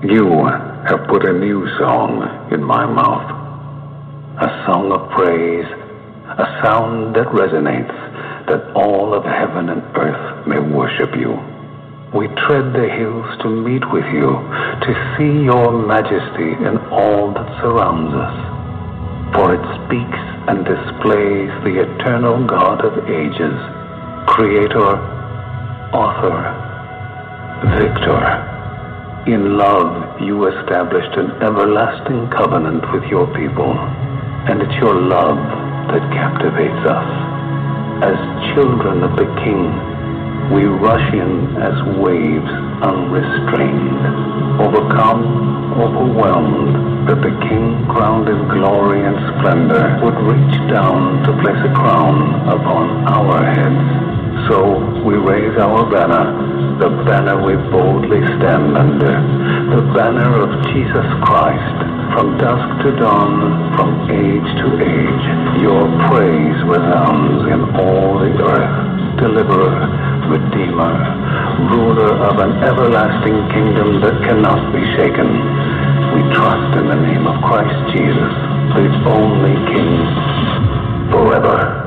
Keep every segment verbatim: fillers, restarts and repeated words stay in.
You have put a new song in my mouth, a song of praise, a sound that resonates, that all of heaven and earth may worship you. We tread the hills to meet with you, to see your majesty in all that surrounds us. For it speaks and displays the eternal God of ages, creator, author, victor. In love, you established an everlasting covenant with your people, and it's your love that captivates us. As children of the King, we rush in as waves unrestrained, overcome, overwhelmed, that the King, crowned in glory and splendor, would reach down to place a crown upon our heads. So we raise our banner, the banner we boldly stand under, the banner of Jesus Christ. From dusk to dawn, from age to age, your praise resounds in all the earth. Deliverer, Redeemer, ruler of an everlasting kingdom that cannot be shaken. We trust in the name of Christ Jesus, the only King, forever.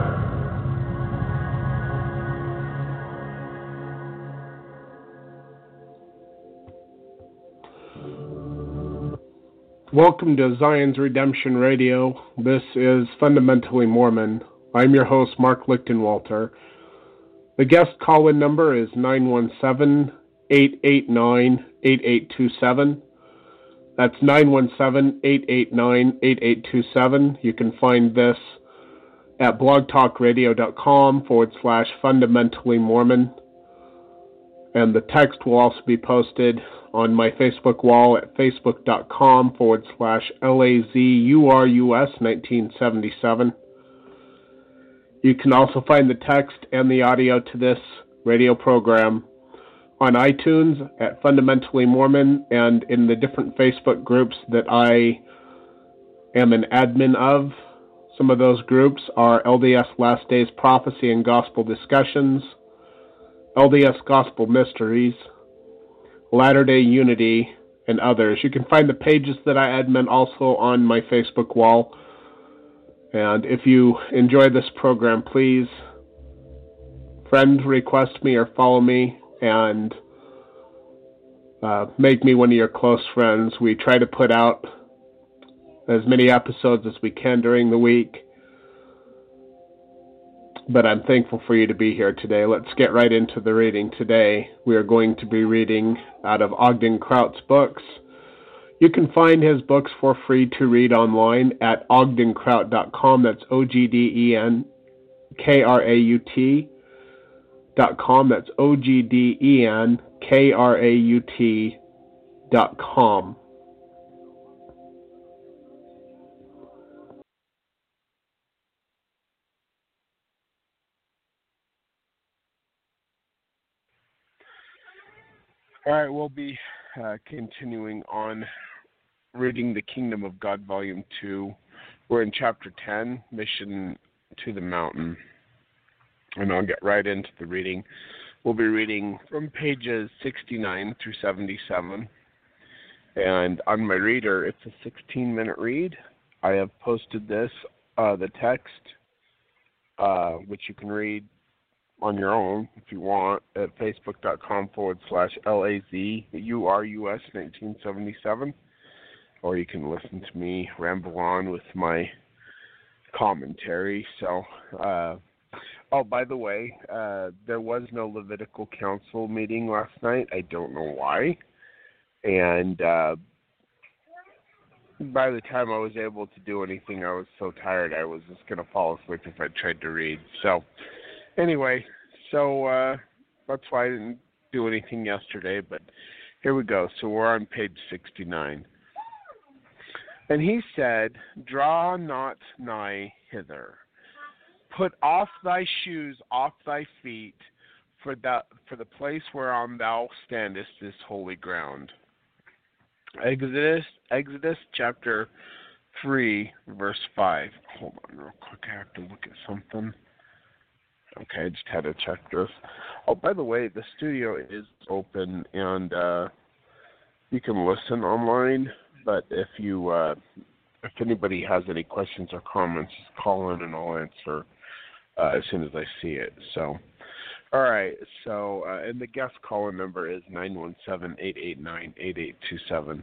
Welcome to Zion's Redemption Radio. This is Fundamentally Mormon. I'm your host, Mark Lichtenwalter. The guest call-in number is nine one seven, eight eight nine, eight eight two seven. That's nine one seven, eight eight nine, eight eight two seven. You can find this at blogtalkradio.com forward slash fundamentally Mormon. And the text will also be posted on my Facebook wall at facebook.com forward slash LAZURUS 1977. You can also find the text and the audio to this radio program on iTunes at Fundamentally Mormon and in the different Facebook groups that I am an admin of. Some of those groups are L D S Last Days Prophecy and Gospel Discussions, L D S Gospel Mysteries, Latter-day Unity, and others. You can find the pages that I admin also on my Facebook wall. And if you enjoy this program, please friend request me or follow me and uh, make me one of your close friends. We try to put out as many episodes as we can during the week. But I'm thankful for you to be here today. Let's get right into the reading today. We are going to be reading out of Ogden Kraut's books. You can find his books for free to read online at ogden kraut dot com. That's O G D E N K R A U T dot com. That's O G D E N K R A U T dot com. All right, we'll be uh, continuing on reading The Kingdom of God, Volume two. We're in Chapter ten, Mission to the Mountain. And I'll get right into the reading. We'll be reading from pages sixty-nine through seventy-seven. And on my reader, it's a sixteen-minute read. I have posted this, uh, the text, uh, which you can read on your own, if you want, at facebook.com forward slash LAZURUS 1977. Or you can listen to me ramble on with my commentary. So, uh, oh, by the way, uh, there was no Levitical Council meeting last night. I don't know why. And uh, by the time I was able to do anything, I was so tired I was just going to fall asleep if I tried to read. So, anyway, so uh, that's why I didn't do anything yesterday, but here we go. So we're on page sixty-nine. And he said, "Draw not nigh hither. Put off thy shoes off thy feet, for that for the place whereon thou standest is holy ground." Exodus, Exodus chapter three, verse five. Hold on real quick, I have to look at something. Okay, I just had to check this. Oh, by the way, the studio is open, and uh, you can listen online, but if you uh, if anybody has any questions or comments, just call in and I'll answer uh, as soon as I see it. So, all right. So, uh, and the guest call-in number is nine one seven, eight eight nine, eight eight two seven.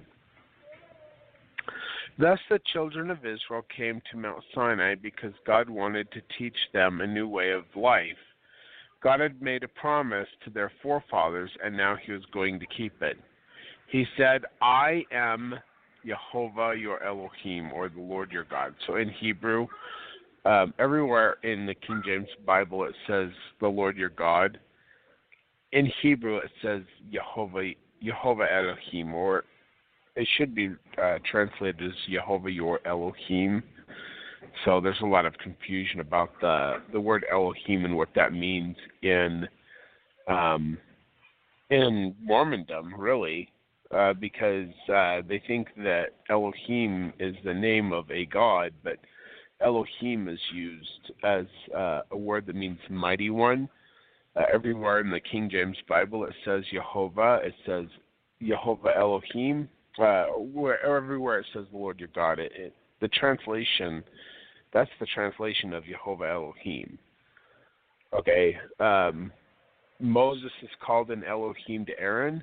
Thus the children of Israel came to Mount Sinai because God wanted to teach them a new way of life. God had made a promise to their forefathers, and now he was going to keep it. He said, I am Jehovah your Elohim, or the Lord your God. So in Hebrew, um, everywhere in the King James Bible it says the Lord your God. In Hebrew it says Jehovah, Jehovah Elohim, or it should be uh, translated as Jehovah your Elohim. So there's a lot of confusion about the the word Elohim and what that means in um, in Mormondom, really, uh, because uh, they think that Elohim is the name of a god, but Elohim is used as uh, a word that means mighty one. Uh, everywhere in the King James Bible it says Jehovah, it says Jehovah Elohim. Uh, where, everywhere it says the Lord your God, it, it, the translation, that's the translation of Jehovah Elohim. Okay, um, Moses is called an Elohim to Aaron.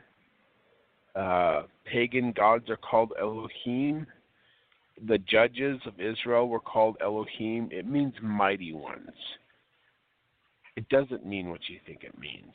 Uh, pagan gods are called Elohim. The judges of Israel were called Elohim. It means mighty ones. It doesn't mean what you think it means.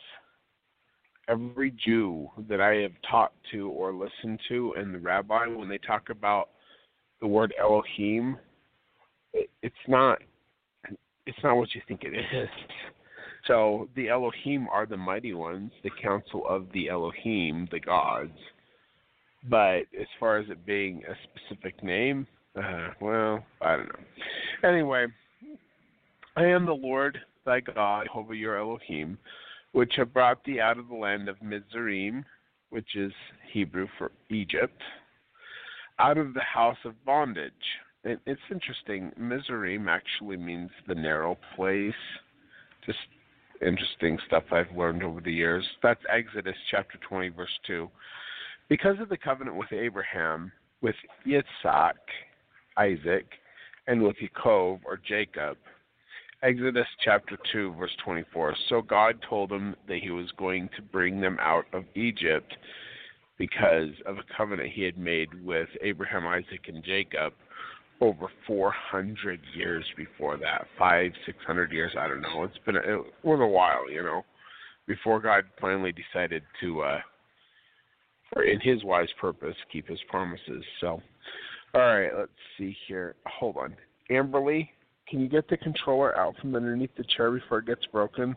Every Jew that I have talked to or listened to, and the rabbi, when they talk about the word Elohim, it, it's not it's not what you think it is. So the Elohim are the mighty ones, the council of the Elohim, the gods. But as far as it being a specific name, uh, well, I don't know. Anyway, I am the Lord thy God, Jehovah your Elohim, which have brought thee out of the land of Mizraim, which is Hebrew for Egypt, out of the house of bondage. It, it's interesting. Mizraim actually means the narrow place. Just interesting stuff I've learned over the years. That's Exodus chapter twenty, verse two. Because of the covenant with Abraham, with Yitzhak, Isaac, and with Yaakov, or Jacob, Exodus chapter two, verse twenty-four. So God told him that he was going to bring them out of Egypt because of a covenant he had made with Abraham, Isaac, and Jacob over four hundred years before that. Five, six hundred years, I don't know. It's been a, it was a while, you know, before God finally decided to, uh, for in his wise purpose, keep his promises. So, all right, let's see here. Hold on. Amberly, can you get the controller out from underneath the chair before it gets broken?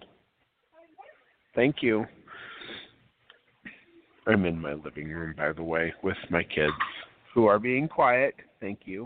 Thank you. I'm in my living room, by the way, with my kids, who are being quiet. Thank you.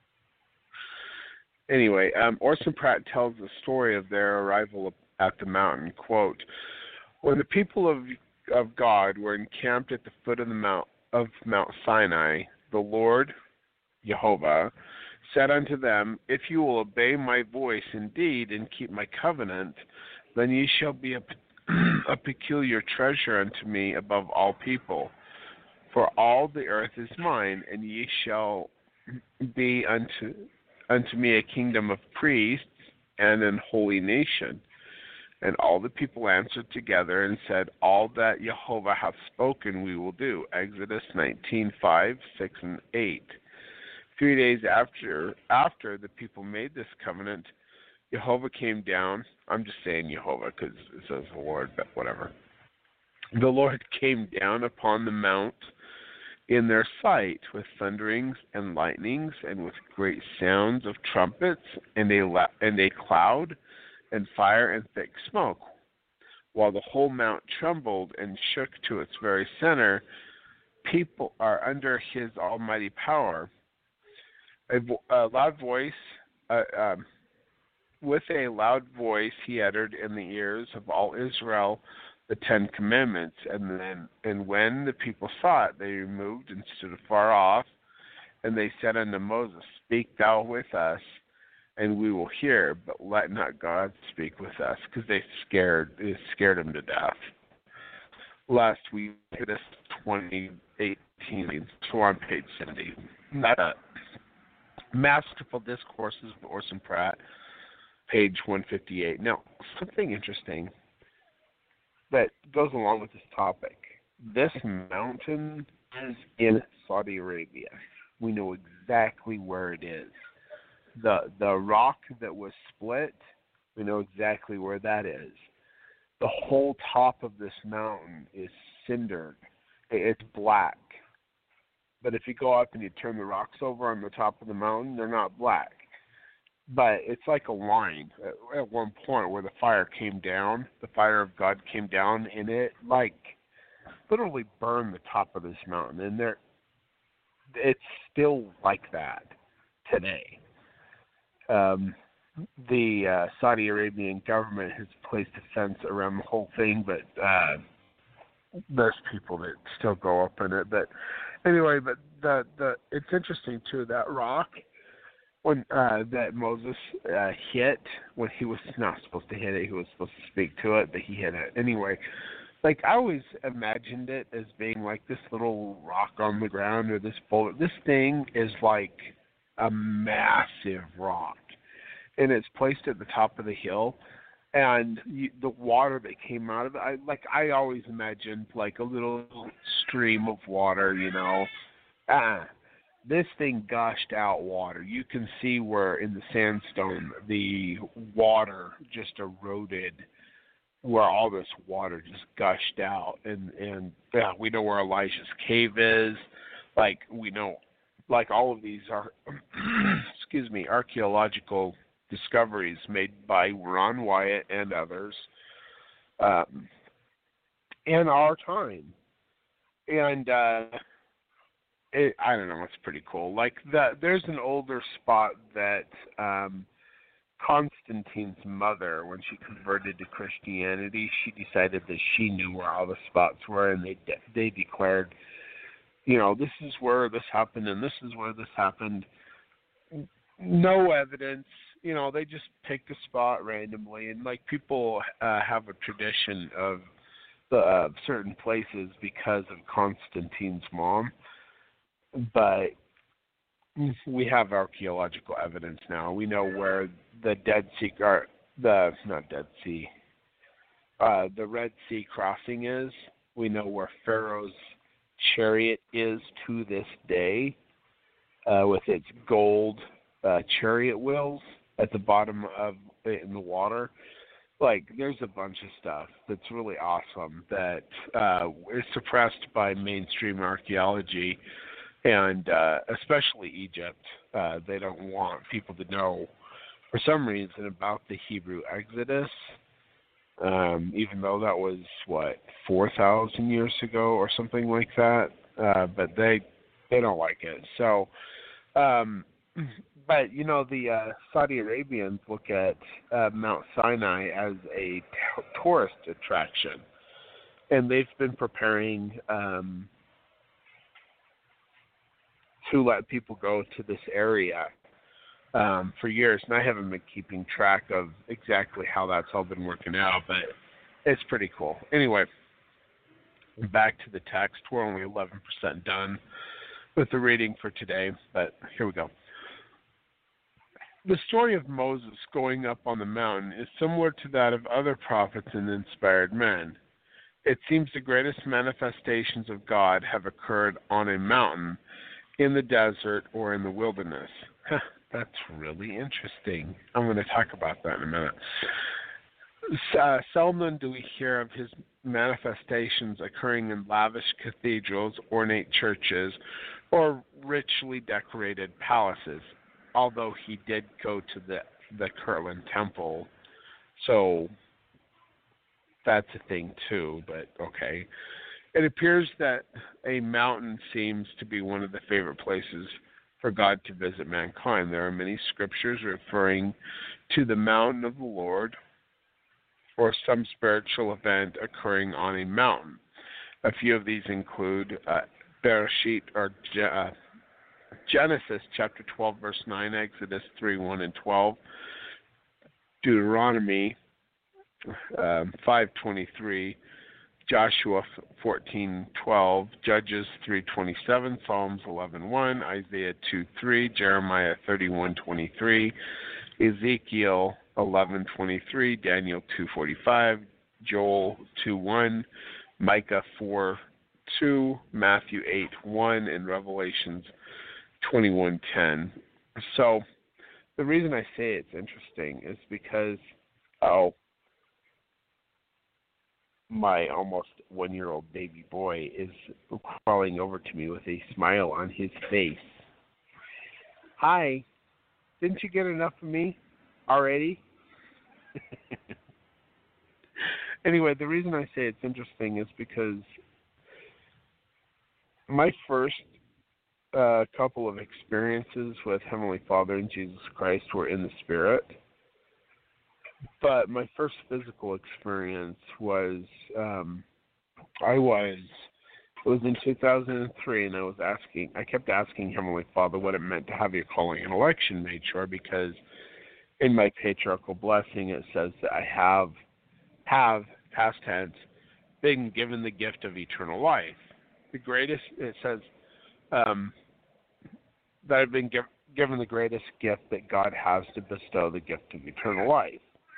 Anyway, um, Orson Pratt tells the story of their arrival at the mountain. Quote, when the people of of God were encamped at the foot of the mount of Mount Sinai, the Lord, Jehovah, said unto them, if you will obey my voice indeed and keep my covenant, then ye shall be a, a peculiar treasure unto me above all people. For all the earth is mine, and ye shall be unto unto me a kingdom of priests and an holy nation. And all the people answered together and said, all that Jehovah hath spoken we will do. Exodus nineteen, five, six, and eight. Three days after after the people made this covenant, Jehovah came down. I'm just saying Jehovah because it says the Lord, but whatever. The Lord came down upon the mount in their sight with thunderings and lightnings and with great sounds of trumpets and a, la- and a cloud and fire and thick smoke. While the whole mount trembled and shook to its very center, people are under his almighty power. A, vo- a loud voice, uh, um, with a loud voice he uttered in the ears of all Israel the Ten Commandments, and then and when the people saw it, they removed and stood afar off, and they said unto Moses, speak thou with us, and we will hear, but let not God speak with us, because they scared it scared him to death. Last week, Exodus twenty-eight eighteen. So on page seventy. That, uh, Masterful Discourses by Orson Pratt, page one fifty-eight. Now, something interesting that goes along with this topic. This mountain is in Saudi Arabia. We know exactly where it is. The the rock that was split, we know exactly where that is. The whole top of this mountain is cindered. It's black. But if you go up and you turn the rocks over on the top of the mountain, they're not black. But it's like a line at, at one point where the fire came down, the fire of God came down, and it like literally burned the top of this mountain. And there, it's still like that today. Um, the uh, Saudi Arabian government has placed a fence around the whole thing, but uh, there's people that still go up in it. But anyway, but the the it's interesting too, that rock when uh, that Moses uh, hit, when he was not supposed to hit it, he was supposed to speak to it, but he hit it anyway. Like, I always imagined it as being like this little rock on the ground or this boulder. This thing is like a massive rock, and it's placed at the top of the hill. And you, the water that came out of it, I, like I always imagined like a little stream of water, you know. Ah, this thing gushed out water. You can see where in the sandstone the water just eroded, where all this water just gushed out. And, and yeah, we know where Elijah's cave is. Like, we know, like all of these are, excuse me, archaeological discoveries made by Ron Wyatt and others um, in our time. And uh, it, I don't know, it's pretty cool. Like, the, there's an older spot that um, Constantine's mother, when she converted to Christianity, she decided that she knew where all the spots were, and they de- they declared, you know, this is where this happened, and this is where this happened. No evidence. You know, they just picked a spot randomly, and like people uh, have a tradition of the uh, certain places because of Constantine's mom, but we have archaeological evidence now. We know where the Dead Sea, or the not Dead Sea, uh, the Red Sea crossing is. We know where Pharaoh's chariot is to this day, uh, with its gold uh, chariot wheels at the bottom of in the water. Like, there's a bunch of stuff that's really awesome that uh, is suppressed by mainstream archaeology, and uh, especially Egypt. Uh, they don't want people to know, for some reason, about the Hebrew Exodus, um, even though that was, what, four thousand years ago or something like that. Uh, but they they don't like it. So, um, but, you know, the uh, Saudi Arabians look at uh, Mount Sinai as a t- tourist attraction. And they've been preparing um, to let people go to this area um, for years. And I haven't been keeping track of exactly how that's all been working out, but it's pretty cool. Anyway, back to the text. We're only eleven percent done with the reading for today, but here we go. The story of Moses going up on the mountain is similar to that of other prophets and inspired men. It seems the greatest manifestations of God have occurred on a mountain, in the desert, or in the wilderness. That's really interesting. I'm going to talk about that in a minute. Uh, seldom do we hear of his manifestations occurring in lavish cathedrals, ornate churches, or richly decorated palaces, although he did go to the, the Kirtland Temple. So that's a thing too, but okay. It appears that a mountain seems to be one of the favorite places for God to visit mankind. There are many scriptures referring to the mountain of the Lord or some spiritual event occurring on a mountain. A few of these include uh, Bereshit or uh, Genesis chapter twelve, verse nine, Exodus three, one and twelve, Deuteronomy um, five twenty-three, Joshua fourteen twelve, Judges three twenty-seven, Psalms eleven one, Isaiah two three, Jeremiah thirty-one twenty-three, Ezekiel eleven twenty-three, Daniel two forty-five, Joel two one, Micah four two, Matthew eight one, and Revelations twenty-one ten. So the reason I say it's interesting is because, oh, my almost one-year-old baby boy is crawling over to me with a smile on his face. Hi, didn't you get enough of me already? Anyway, the reason I say it's interesting is because my first uh, couple of experiences with Heavenly Father and Jesus Christ were in the Spirit. But my first physical experience was, um, I was, it was in two thousand three, and I was asking, I kept asking Heavenly Father what it meant to have your calling and election made sure, because in my patriarchal blessing it says that I have, have, past tense, been given the gift of eternal life. The greatest, it says, um, that I've been give, given the greatest gift that God has to bestow, the gift of eternal life.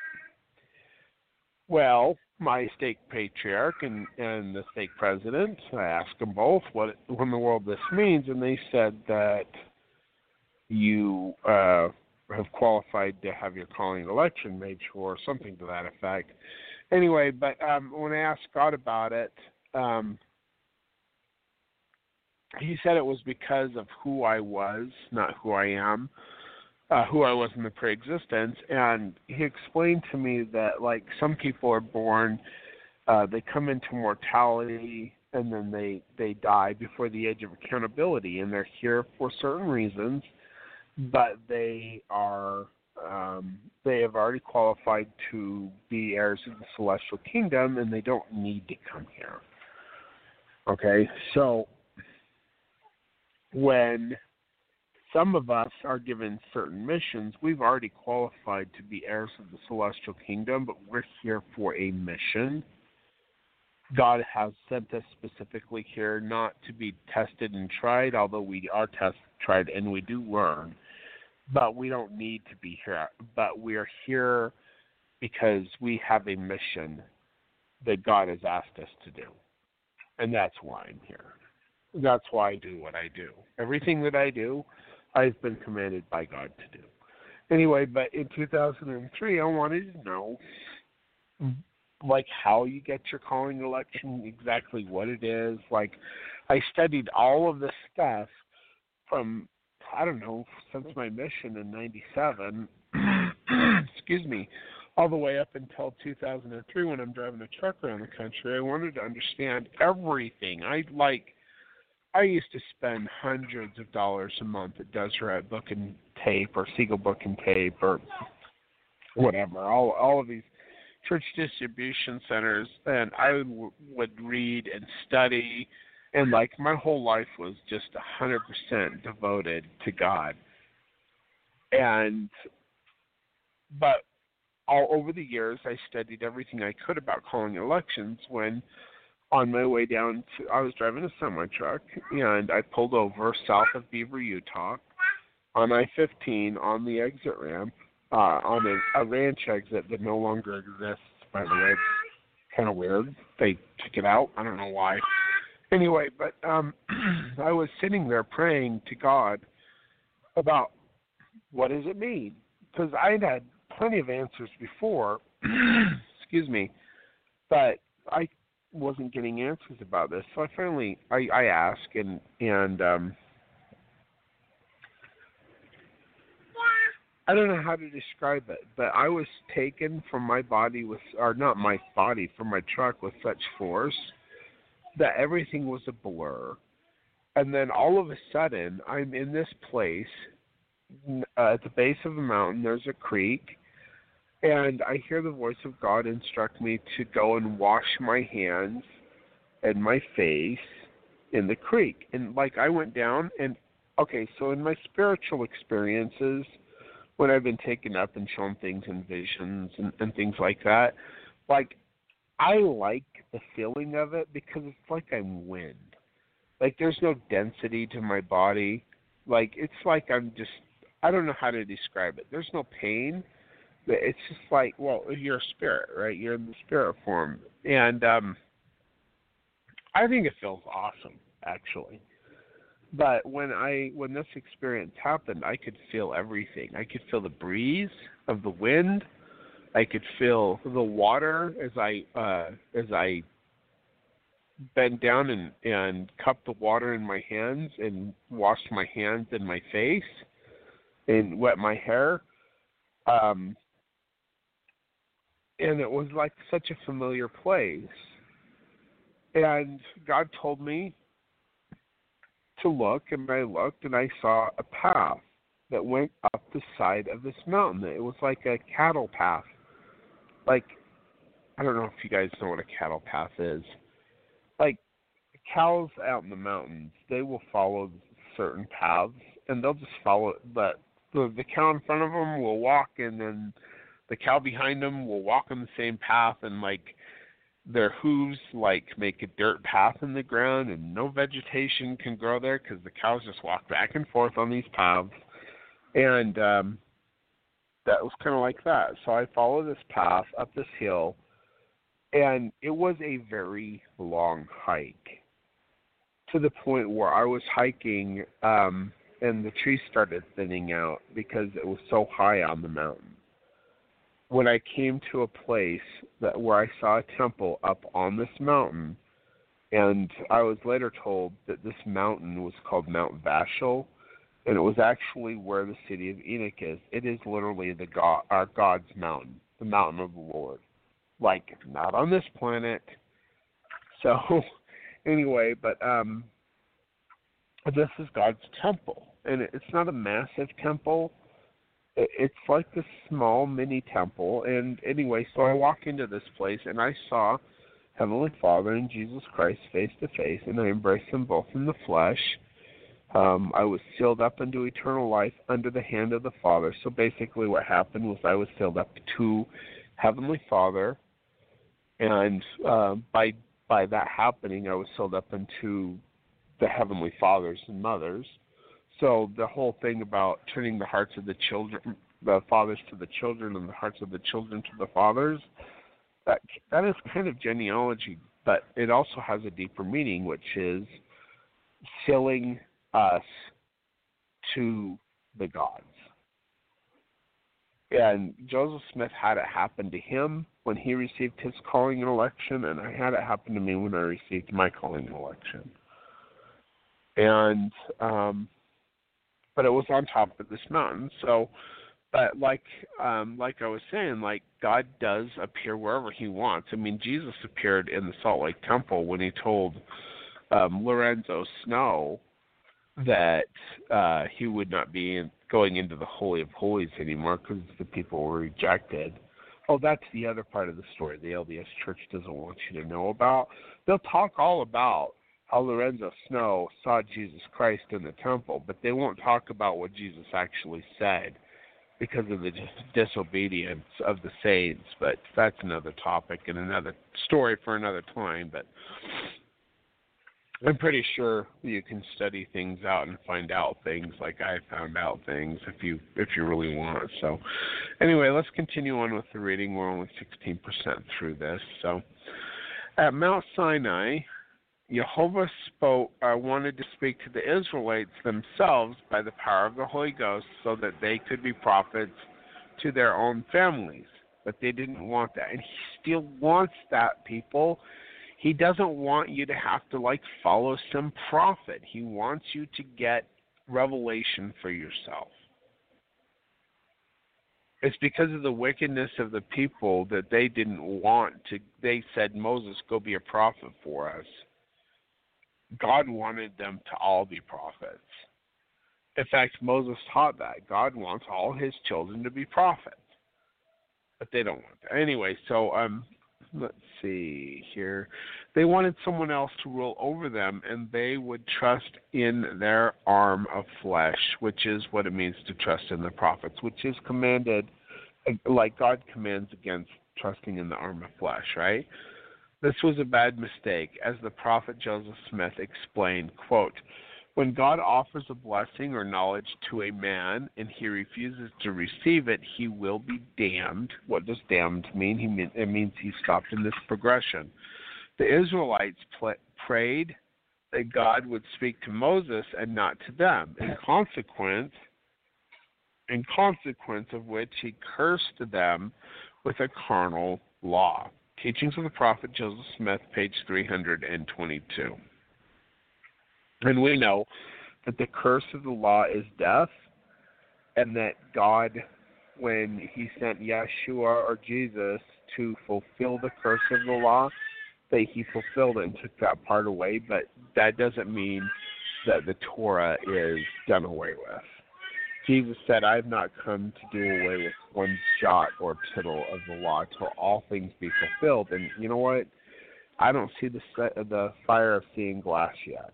Well, my stake patriarch and, and the stake president, I asked them both what, what in the world this means, and they said that you uh, have qualified to have your calling and election made sure, something to that effect. Anyway, but um, when I asked God about it, um, he said it was because of who I was, not who I am. Uh, who I was in the pre-existence, and he explained to me that, like, some people are born, uh, they come into mortality, and then they, they die before the age of accountability, and they're here for certain reasons, but they are, um, they have already qualified to be heirs of the celestial kingdom, and they don't need to come here. Okay, so when some of us are given certain missions, we've already qualified to be heirs of the celestial kingdom, but we're here for a mission. God has sent us specifically here not to be tested and tried, although we are tested, tried, and we do learn, but we don't need to be here. But we are here because we have a mission that God has asked us to do, and that's why I'm here. That's why I do what I do. Everything that I do, I've been commanded by God to do. Anyway, but in two thousand three, I wanted to know, like, how you get your calling election, exactly what it is. Like, I studied all of this stuff from, I don't know, since my mission in ninety-seven, excuse me, all the way up until two thousand three when I'm driving a truck around the country. I wanted to understand everything. I like... I used to spend hundreds of dollars a month at Deseret Book and Tape or Siegel Book and Tape or whatever, all all of these church distribution centers, and I would, would read and study, and like my whole life was just one hundred percent devoted to God. And, but all over the years, I studied everything I could about calling elections. When on my way down to, I was driving a semi-truck, and I pulled over south of Beaver, Utah, on I fifteen on the exit ramp, uh, on a, a ranch exit that no longer exists, by the way. It's kind of weird. They took it out. I don't know why. Anyway, but um, I was sitting there praying to God about what does it mean? Because I'd had plenty of answers before, excuse me, but I wasn't getting answers about this. So I finally, I, I asked, and, and um, I don't know how to describe it, but I was taken from my body with, or not my body, from my truck with such force that everything was a blur. And then all of a sudden, I'm in this place, uh, at the base of a mountain, there's a creek, and I hear the voice of God instruct me to go and wash my hands and my face in the creek. And like I went down and, okay, so in my spiritual experiences, when I've been taken up and shown things in visions and, and things like that, like I like the feeling of it because it's like I'm wind. Like there's no density to my body. Like it's like I'm just, I don't know how to describe it. There's no pain. It's just like, well, you're a spirit, right? You're in the spirit form. And um, I think it feels awesome, actually. But when I when this experience happened, I could feel everything. I could feel the breeze of the wind. I could feel the water as I uh, as I bent down and, and cupped the water in my hands and washed my hands and my face and wet my hair. Um, and it was like such a familiar place. And God told me to look, and I looked, and I saw a path that went up the side of this mountain. It was like a cattle path. Like, I don't know if you guys know what a cattle path is. Like, cows out in the mountains, they will follow certain paths, and they'll just follow it. But the, the cow in front of them will walk, and then the cow behind them will walk on the same path, and, like, their hooves, like, make a dirt path in the ground, and no vegetation can grow there because the cows just walk back and forth on these paths. And um, that was kind of like that. So I followed this path up this hill, and it was a very long hike to the point where I was hiking um, and the trees started thinning out because it was so high on the mountain. When I came to a place that where I saw a temple up on this mountain, and I was later told that this mountain was called Mount Vashel, and it was actually where the city of Enoch is. It is literally the God, our God's mountain, the mountain of the Lord. Like, not on this planet. So, anyway, but um, this is God's temple, and it's not a massive temple. It's like this small mini temple. And anyway, so I walk into this place, and I saw Heavenly Father and Jesus Christ face to face, and I embraced them both in the flesh. Um, I was sealed up into eternal life under the hand of the Father. So basically what happened was I was sealed up to Heavenly Father, and uh, by by that happening, I was sealed up into the Heavenly Fathers and Mothers. So the whole thing about turning the hearts of the children, the fathers to the children, and the hearts of the children to the fathers, that that is kind of genealogy, but it also has a deeper meaning, which is sealing us to the gods. And Joseph Smith had it happen to him when he received his calling and election, and I had it happen to me when I received my calling and election. And um, but it was on top of this mountain. So, but like um, like I was saying, like God does appear wherever He wants. I mean, Jesus appeared in the Salt Lake Temple when He told um, Lorenzo Snow that uh, he would not be in, going into the Holy of Holies anymore because the people were rejected. Oh, that's the other part of the story the L D S Church doesn't want you to know about. They'll talk all about how Lorenzo Snow saw Jesus Christ in the temple, but they won't talk about what Jesus actually said because of the dis- disobedience of the saints. But that's another topic and another story for another time. But I'm pretty sure you can study things out and find out things like I found out things if you if you really want. So anyway, let's continue on with the reading. We're only sixteen percent through this. So at Mount Sinai, Jehovah spoke, uh, wanted to speak to the Israelites themselves by the power of the Holy Ghost so that they could be prophets to their own families. But they didn't want that. And He still wants that, people. He doesn't want you to have to, like, follow some prophet. He wants you to get revelation for yourself. It's because of the wickedness of the people that they didn't want to, they said, Moses, go be a prophet for us. God wanted them to all be prophets. In fact, Moses taught that. God wants all His children to be prophets. But they don't want that. Anyway, so um, let's see here. They wanted someone else to rule over them, and they would trust in their arm of flesh, which is what it means to trust in the prophets, which is commanded, like God commands against trusting in the arm of flesh, right? This was a bad mistake, as the prophet Joseph Smith explained, quote, when God offers a blessing or knowledge to a man and he refuses to receive it, he will be damned. What does damned mean? He mean it means he stopped in this progression. The Israelites pl- prayed that God would speak to Moses and not to them. In consequence, in consequence of which he cursed them with a carnal law. Teachings of the Prophet Joseph Smith, page three hundred twenty-two. And we know that the curse of the law is death, and that God, when he sent Yeshua or Jesus to fulfill the curse of the law, that he fulfilled it and took that part away, but that doesn't mean that the Torah is done away with. Jesus said, I have not come to do away with one jot or tittle of the law till all things be fulfilled. And you know what? I don't see the the fire of seeing glass yet.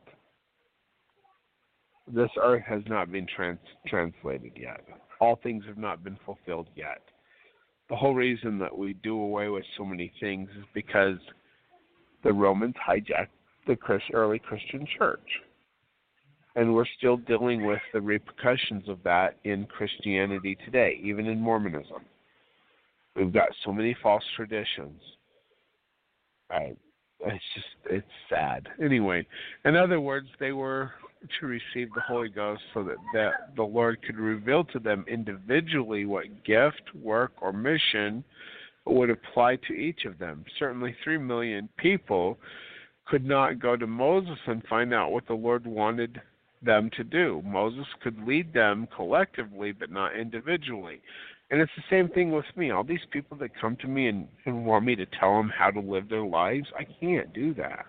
This earth has not been trans- translated yet. All things have not been fulfilled yet. The whole reason that we do away with so many things is because the Romans hijacked the Christ, early Christian church. And we're still dealing with the repercussions of that in Christianity today, even in Mormonism. We've got so many false traditions. I, it's just, it's sad. Anyway, in other words, they were to receive the Holy Ghost so that, that the Lord could reveal to them individually what gift, work, or mission would apply to each of them. Certainly three million people could not go to Moses and find out what the Lord wanted them to do. Moses could lead them collectively, but not individually. And it's the same thing with me. All these people that come to me and, and want me to tell them how to live their lives, I can't do that.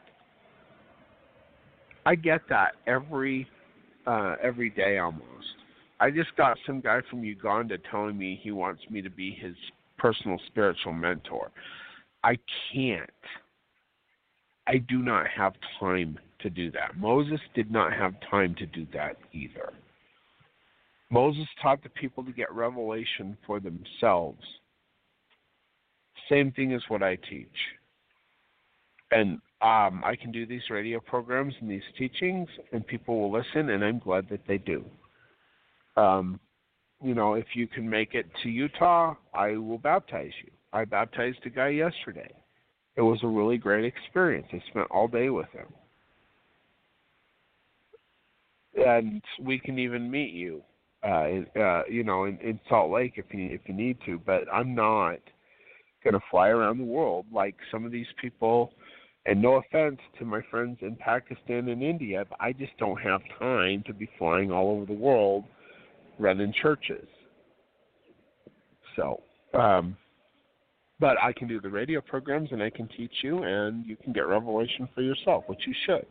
I get that every uh, every day almost. I just got some guy from Uganda telling me he wants me to be his personal spiritual mentor. I can't. I do not have time to do that. Moses did not have time to do that either. Moses taught the people to get revelation for themselves. Same thing as what I teach. And um, I can do these radio programs and these teachings, and people will listen, and I'm glad that they do. Um, you know, if you can make it to Utah, I will baptize you. I baptized a guy yesterday. It was a really great experience. I spent all day with him. And we can even meet you, uh, in, uh, you know, in, in Salt Lake if you if you need to. But I'm not going to fly around the world like some of these people. And no offense to my friends in Pakistan and India, but I just don't have time to be flying all over the world running churches. So, um, but I can do the radio programs and I can teach you, and you can get revelation for yourself, which you should.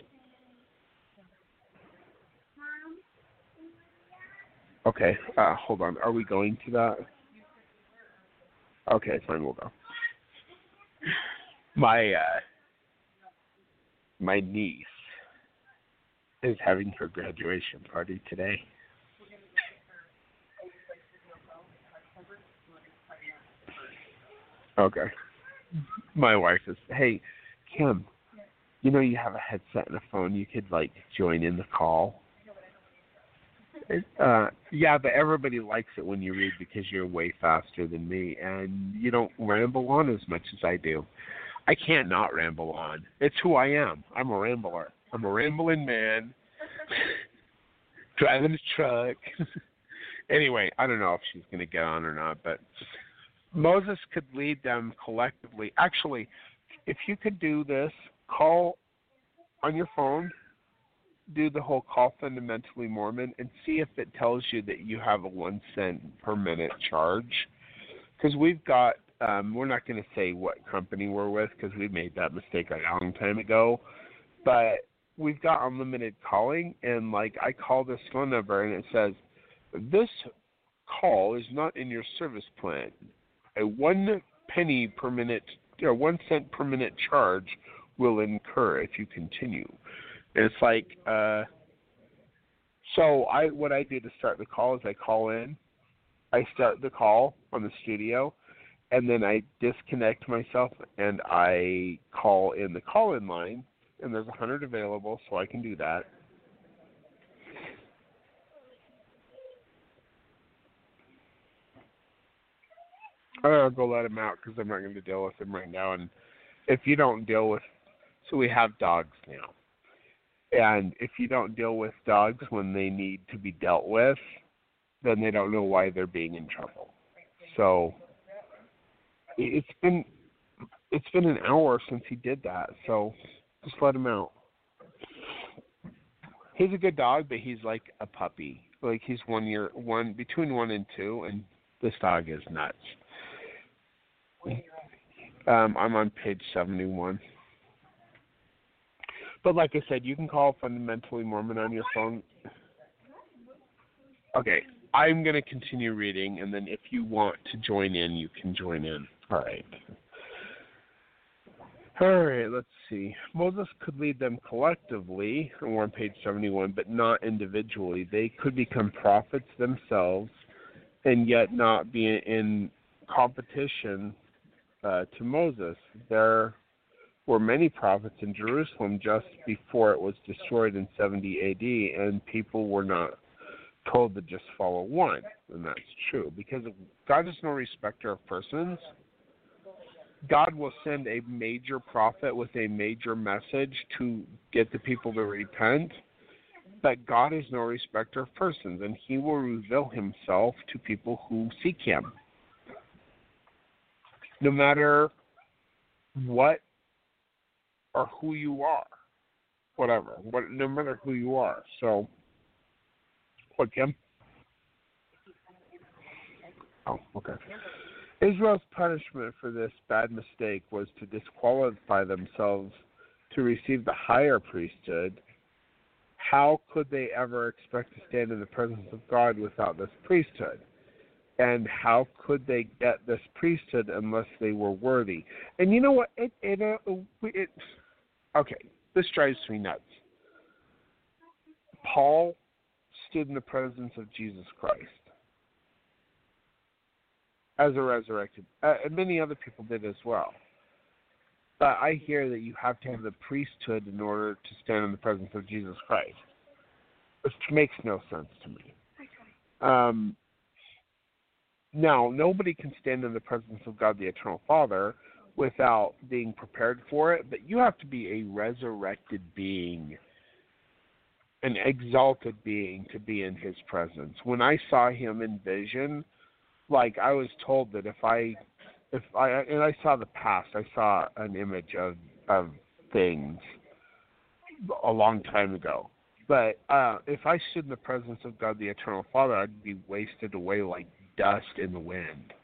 Okay, uh, hold on. Are we going to that? Okay, fine, we'll go. My uh, my niece is having her graduation party today. Okay. My wife is, hey, Kim, you know you have a headset and a phone. You could, like, join in the call. Uh, yeah, but everybody likes it when you read because you're way faster than me, and you don't ramble on as much as I do. I can't not ramble on. It's who I am. I'm a rambler. I'm a rambling man driving a truck. Anyway, I don't know if she's going to get on or not, but Moses could lead them collectively. Actually, if you could do this, call on your phone, do the whole Call Fundamentally Mormon, and see if it tells you that you have a one cent per minute charge. Because we've got, um, we're not going to say what company we're with because we made that mistake a long time ago, but we've got unlimited calling, and like I call this phone number and it says, this call is not in your service plan. A one penny per minute, or one cent per minute charge will incur if you continue. And it's like, uh, so I what I do to start the call is I call in, I start the call on the studio, and then I disconnect myself and I call in the call-in line, and there's one hundred available, so I can do that. I'll go let him out because I'm not going to deal with him right now. And if you don't deal with, so we have dogs now. And if you don't deal with dogs when they need to be dealt with, then they don't know why they're being in trouble. So it's been it's been an hour since he did that. So just let him out. He's a good dog, but he's like a puppy. Like he's one year, one between one and two, and this dog is nuts. Um, I'm on page seventy-one. But like I said, you can call Fundamentally Mormon on your phone. Okay, I'm going to continue reading, and then if you want to join in, you can join in. All right. All right, let's see. Moses could lead them collectively, and we're on page seventy-one, but not individually. They could become prophets themselves and yet not be in competition uh, to Moses. There were many prophets in Jerusalem just before it was destroyed in seventy A D, and people were not told to just follow one, and that's true, because God is no respecter of persons. God will send a major prophet with a major message to get the people to repent, but God is no respecter of persons, and he will reveal himself to people who seek him. No matter what or who you are, whatever, what, no matter who you are. So, what, Kim? Oh, okay. Israel's punishment for this bad mistake was to disqualify themselves to receive the higher priesthood. How could they ever expect to stand in the presence of God without this priesthood? And how could they get this priesthood unless they were worthy? And you know what? It, it, uh, it, okay, this drives me nuts. Paul stood in the presence of Jesus Christ as a resurrected, uh, and many other people did as well. But I hear that you have to have the priesthood in order to stand in the presence of Jesus Christ, which makes no sense to me. Um, now, nobody can stand in the presence of God the Eternal Father without being prepared for it, but you have to be a resurrected being, an exalted being, to be in his presence. When I saw him in vision, like I was told that if I, if I, and I saw the past, I saw an image of of things a long time ago. But uh, if I stood in the presence of God the Eternal Father, I'd be wasted away like dust in the wind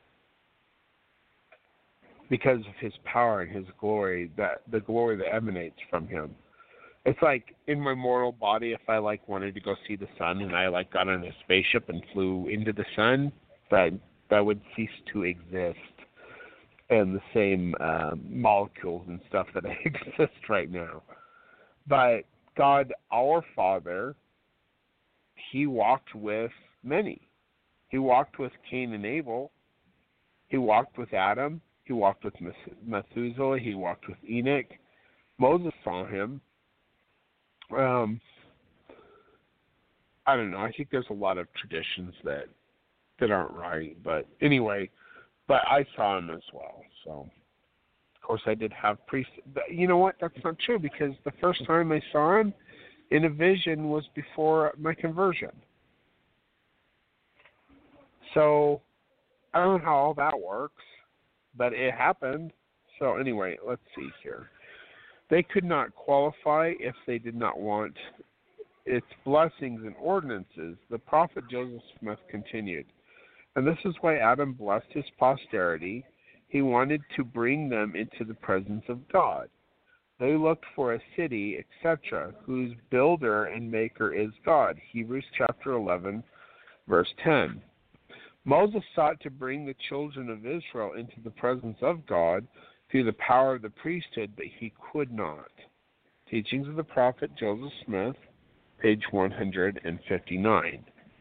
because of his power and his glory, that the glory that emanates from him. It's like in my mortal body, if I like wanted to go see the sun and I like got on a spaceship and flew into the sun, that that would cease to exist, and the same uh, molecules and stuff that exist right now. But God, our Father, he walked with many. He walked with Cain and Abel. He walked with Adam. He walked with Methuselah. He walked with Enoch. Moses saw him. Um, I don't know. I think there's a lot of traditions that that aren't right, but anyway, but I saw him as well. So, of course, I did have priests. But you know what? That's not true, because the first time I saw him in a vision was before my conversion. So, I don't know how all that works, but it happened. So, anyway, let's see here. They could not qualify if they did not want its blessings and ordinances. The prophet Joseph Smith continued, and this is why Adam blessed his posterity. He wanted to bring them into the presence of God. They looked for a city, et cetera, whose builder and maker is God. Hebrews chapter eleven, verse ten. Moses sought to bring the children of Israel into the presence of God through the power of the priesthood, but he could not. Teachings of the Prophet Joseph Smith, page one hundred fifty-nine.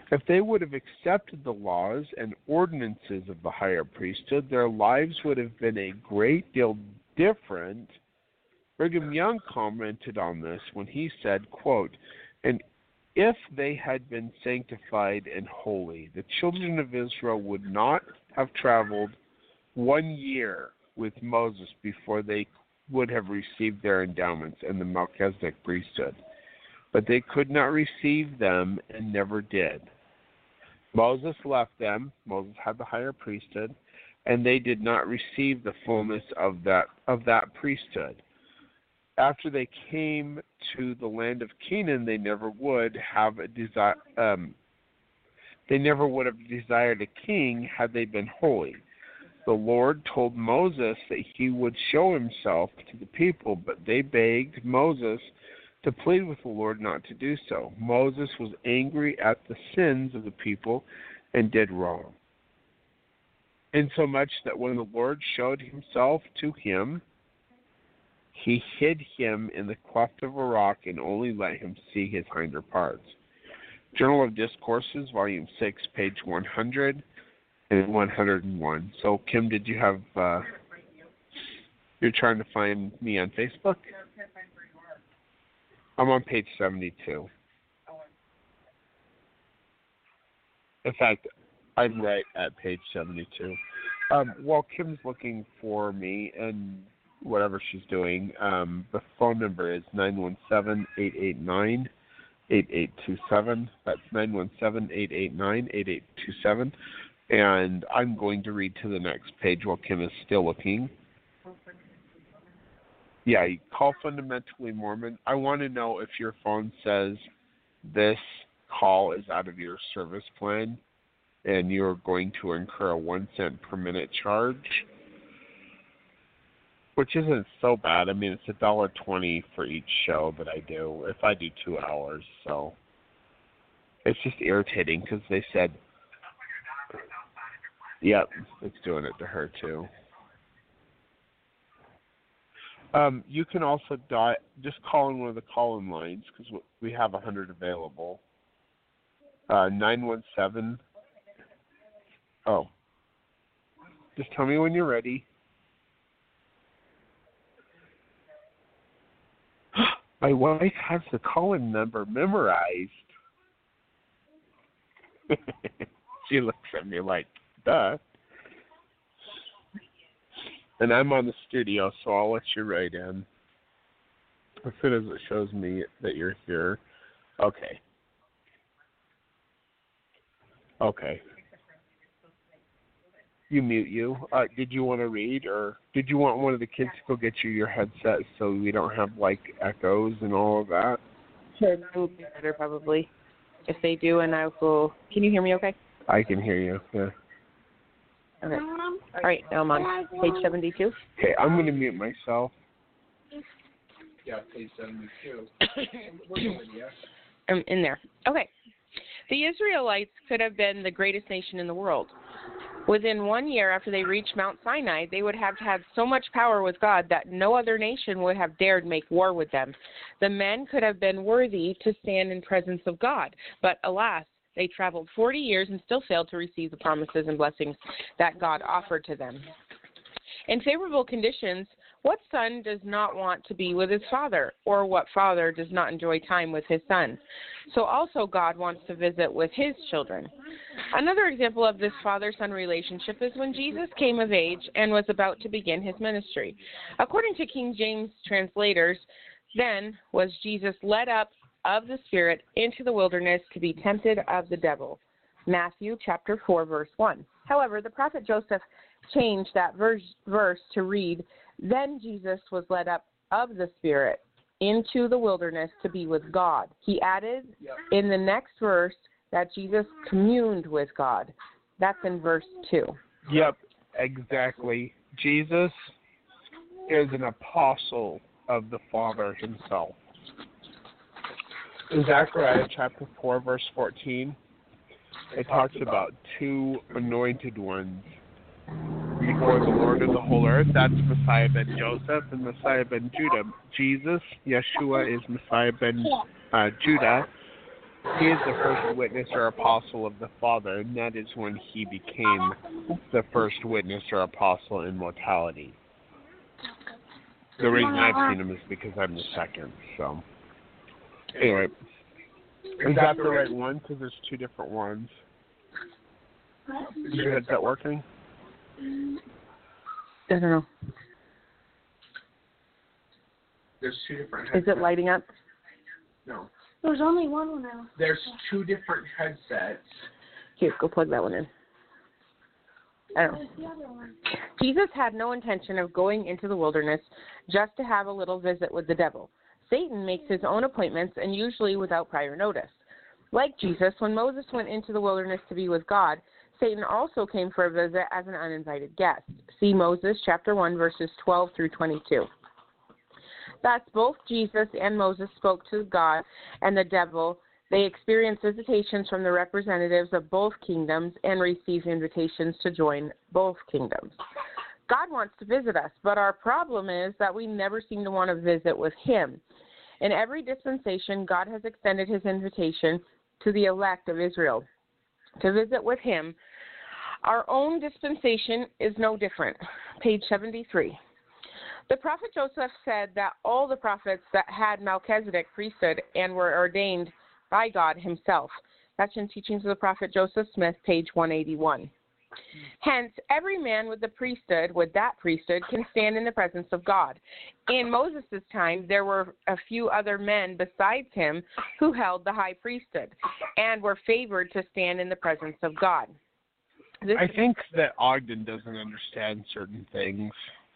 If they would have accepted the laws and ordinances of the higher priesthood, their lives would have been a great deal different. Brigham Young commented on this when he said, quote, "And if they had been sanctified and holy, the children of Israel would not have traveled one year with Moses before they would have received their endowments and the Melchizedek priesthood. But they could not receive them and never did. Moses left them, Moses had the higher priesthood, and they did not receive the fullness of that of that priesthood. After they came to the land of Canaan, they never would have a desire. Um, they never would have desired a king had they been holy. The Lord told Moses that he would show himself to the people, but they begged Moses to plead with the Lord not to do so. Moses was angry at the sins of the people and did wrong, insomuch that when the Lord showed himself to him, he hid him in the cleft of a rock and only let him see his hinder parts." Journal of Discourses, Volume six, page one hundred and one hundred one. So, Kim, did you have, uh, you're trying to find me on Facebook? I'm on page seventy-two. In fact, I'm right at page seventy-two. Um, while Kim's looking for me and whatever she's doing, um, the phone number is nine one seven, eight eight nine, eight eight two seven. That's nine one seven, eight eight nine, eight eight two seven. And I'm going to read to the next page while Kim is still looking. Yeah, you call Fundamentally Mormon. I want to know if your phone says this call is out of your service plan and you're going to incur a one cent per minute charge, which isn't so bad. I mean, it's a dollar twenty for each show that I do if I do two hours. So it's just irritating because they said, yep, it's doing it to her too. Um, you can also die, just call in one of the call-in lines because we have one hundred available. Uh, nine one seven. Oh. Just tell me when you're ready. My wife has the call-in number memorized. She looks at me like, duh. And I'm on the studio, so I'll let you write in as soon as it shows me that you're here. Okay. Okay. You mute you. Uh, did you want to read, or did you want one of the kids to go get you your headset so we don't have, like, echoes and all of that? Sure, that would be better probably. If they do, and I will... Can you hear me okay? I can hear you, yeah. Okay. All right, now I'm on page seventy-two. Okay, I'm going to mute myself. Yeah, page seventy-two. We're going, yeah. I'm in there. Okay. The Israelites could have been the greatest nation in the world. Within one year after they reached Mount Sinai, they would have had so much power with God that no other nation would have dared make war with them. The men could have been worthy to stand in presence of God, but alas, they traveled forty years and still failed to receive the promises and blessings that God offered to them. In favorable conditions, what son does not want to be with his father, or what father does not enjoy time with his son? So also God wants to visit with his children. Another example of this father-son relationship is when Jesus came of age and was about to begin his ministry. According to King James translators, then was Jesus led up of the Spirit into the wilderness to be tempted of the devil. Matthew chapter four, verse one. However, the prophet Joseph changed that verse, verse to read, then Jesus was led up of the Spirit into the wilderness to be with God. He added yep. in the next verse that Jesus communed with God. That's in verse two. Yep, exactly. Jesus is an apostle of the Father himself. In Zechariah chapter four, verse fourteen, it talks about two anointed ones before the Lord of the whole earth. That's Messiah ben Joseph and Messiah ben Judah. Jesus, Yeshua, is Messiah ben uh, Judah. He is the first witness or apostle of the Father, and that is when he became the first witness or apostle in mortality. The reason I've seen him is because I'm the second. So, anyway, is that the right one? Because there's two different ones. Is your headset working? I don't know. There's two different headsets. Is it lighting up? No. There's only one one now. There's two different headsets. Here, go plug that one in. I don't know. Where's the other one? Jesus had no intention of going into the wilderness just to have a little visit with the devil. Satan makes his own appointments, and usually without prior notice. Like Jesus, when Moses went into the wilderness to be with God, Satan also came for a visit as an uninvited guest. See Moses chapter one, verses twelve through twenty-two. Thus, both Jesus and Moses spoke to God and the devil. They experienced visitations from the representatives of both kingdoms and received invitations to join both kingdoms. God wants to visit us, but our problem is that we never seem to want to visit with him. In every dispensation, God has extended his invitation to the elect of Israel to visit with him. Our own dispensation is no different. Page seventy-three. The prophet Joseph said that all the prophets that had Melchizedek priesthood and were ordained by God himself. That's in Teachings of the Prophet Joseph Smith, page one eighty-one. Hence, every man with the priesthood, with that priesthood, can stand in the presence of God. In Moses' time, there were a few other men besides him who held the high priesthood and were favored to stand in the presence of God. This I think that Ogden doesn't understand certain things.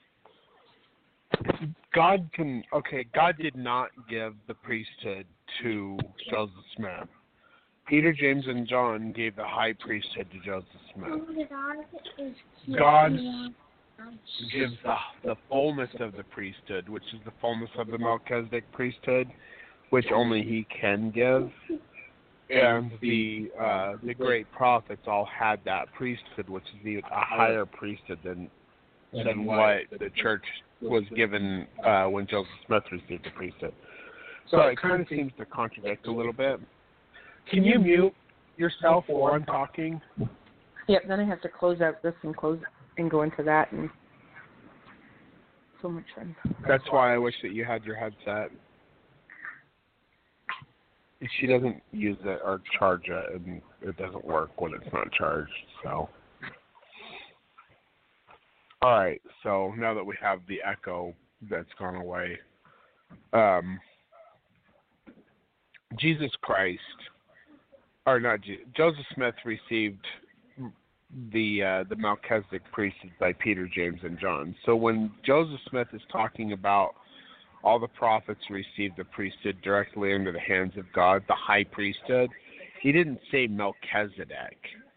God can, okay, God did not give the priesthood to Joseph Smith. Peter, James, and John gave the high priesthood to Joseph Smith. God gives the, the fullness of the priesthood, which is the fullness of the Melchizedek priesthood, which only he can give. And the uh, the great prophets all had that priesthood, which is the, a higher priesthood than than what the church was given uh, when Joseph Smith received the priesthood. So it kind of seems to contradict a little bit. Can you mute yourself while I'm talking? Yep, then I have to close out this and close and go into that, and so much fun. That's why I wish that you had your headset. She doesn't use it or charge it, and it doesn't work when it's not charged. So, all right. So now that we have the echo that's gone away, um, Jesus Christ, or not Jesus, Joseph Smith received the uh, the Melchizedek priesthood by Peter, James, and John. So when Joseph Smith is talking about all the prophets received the priesthood directly under the hands of God, the high priesthood, he didn't say Melchizedek.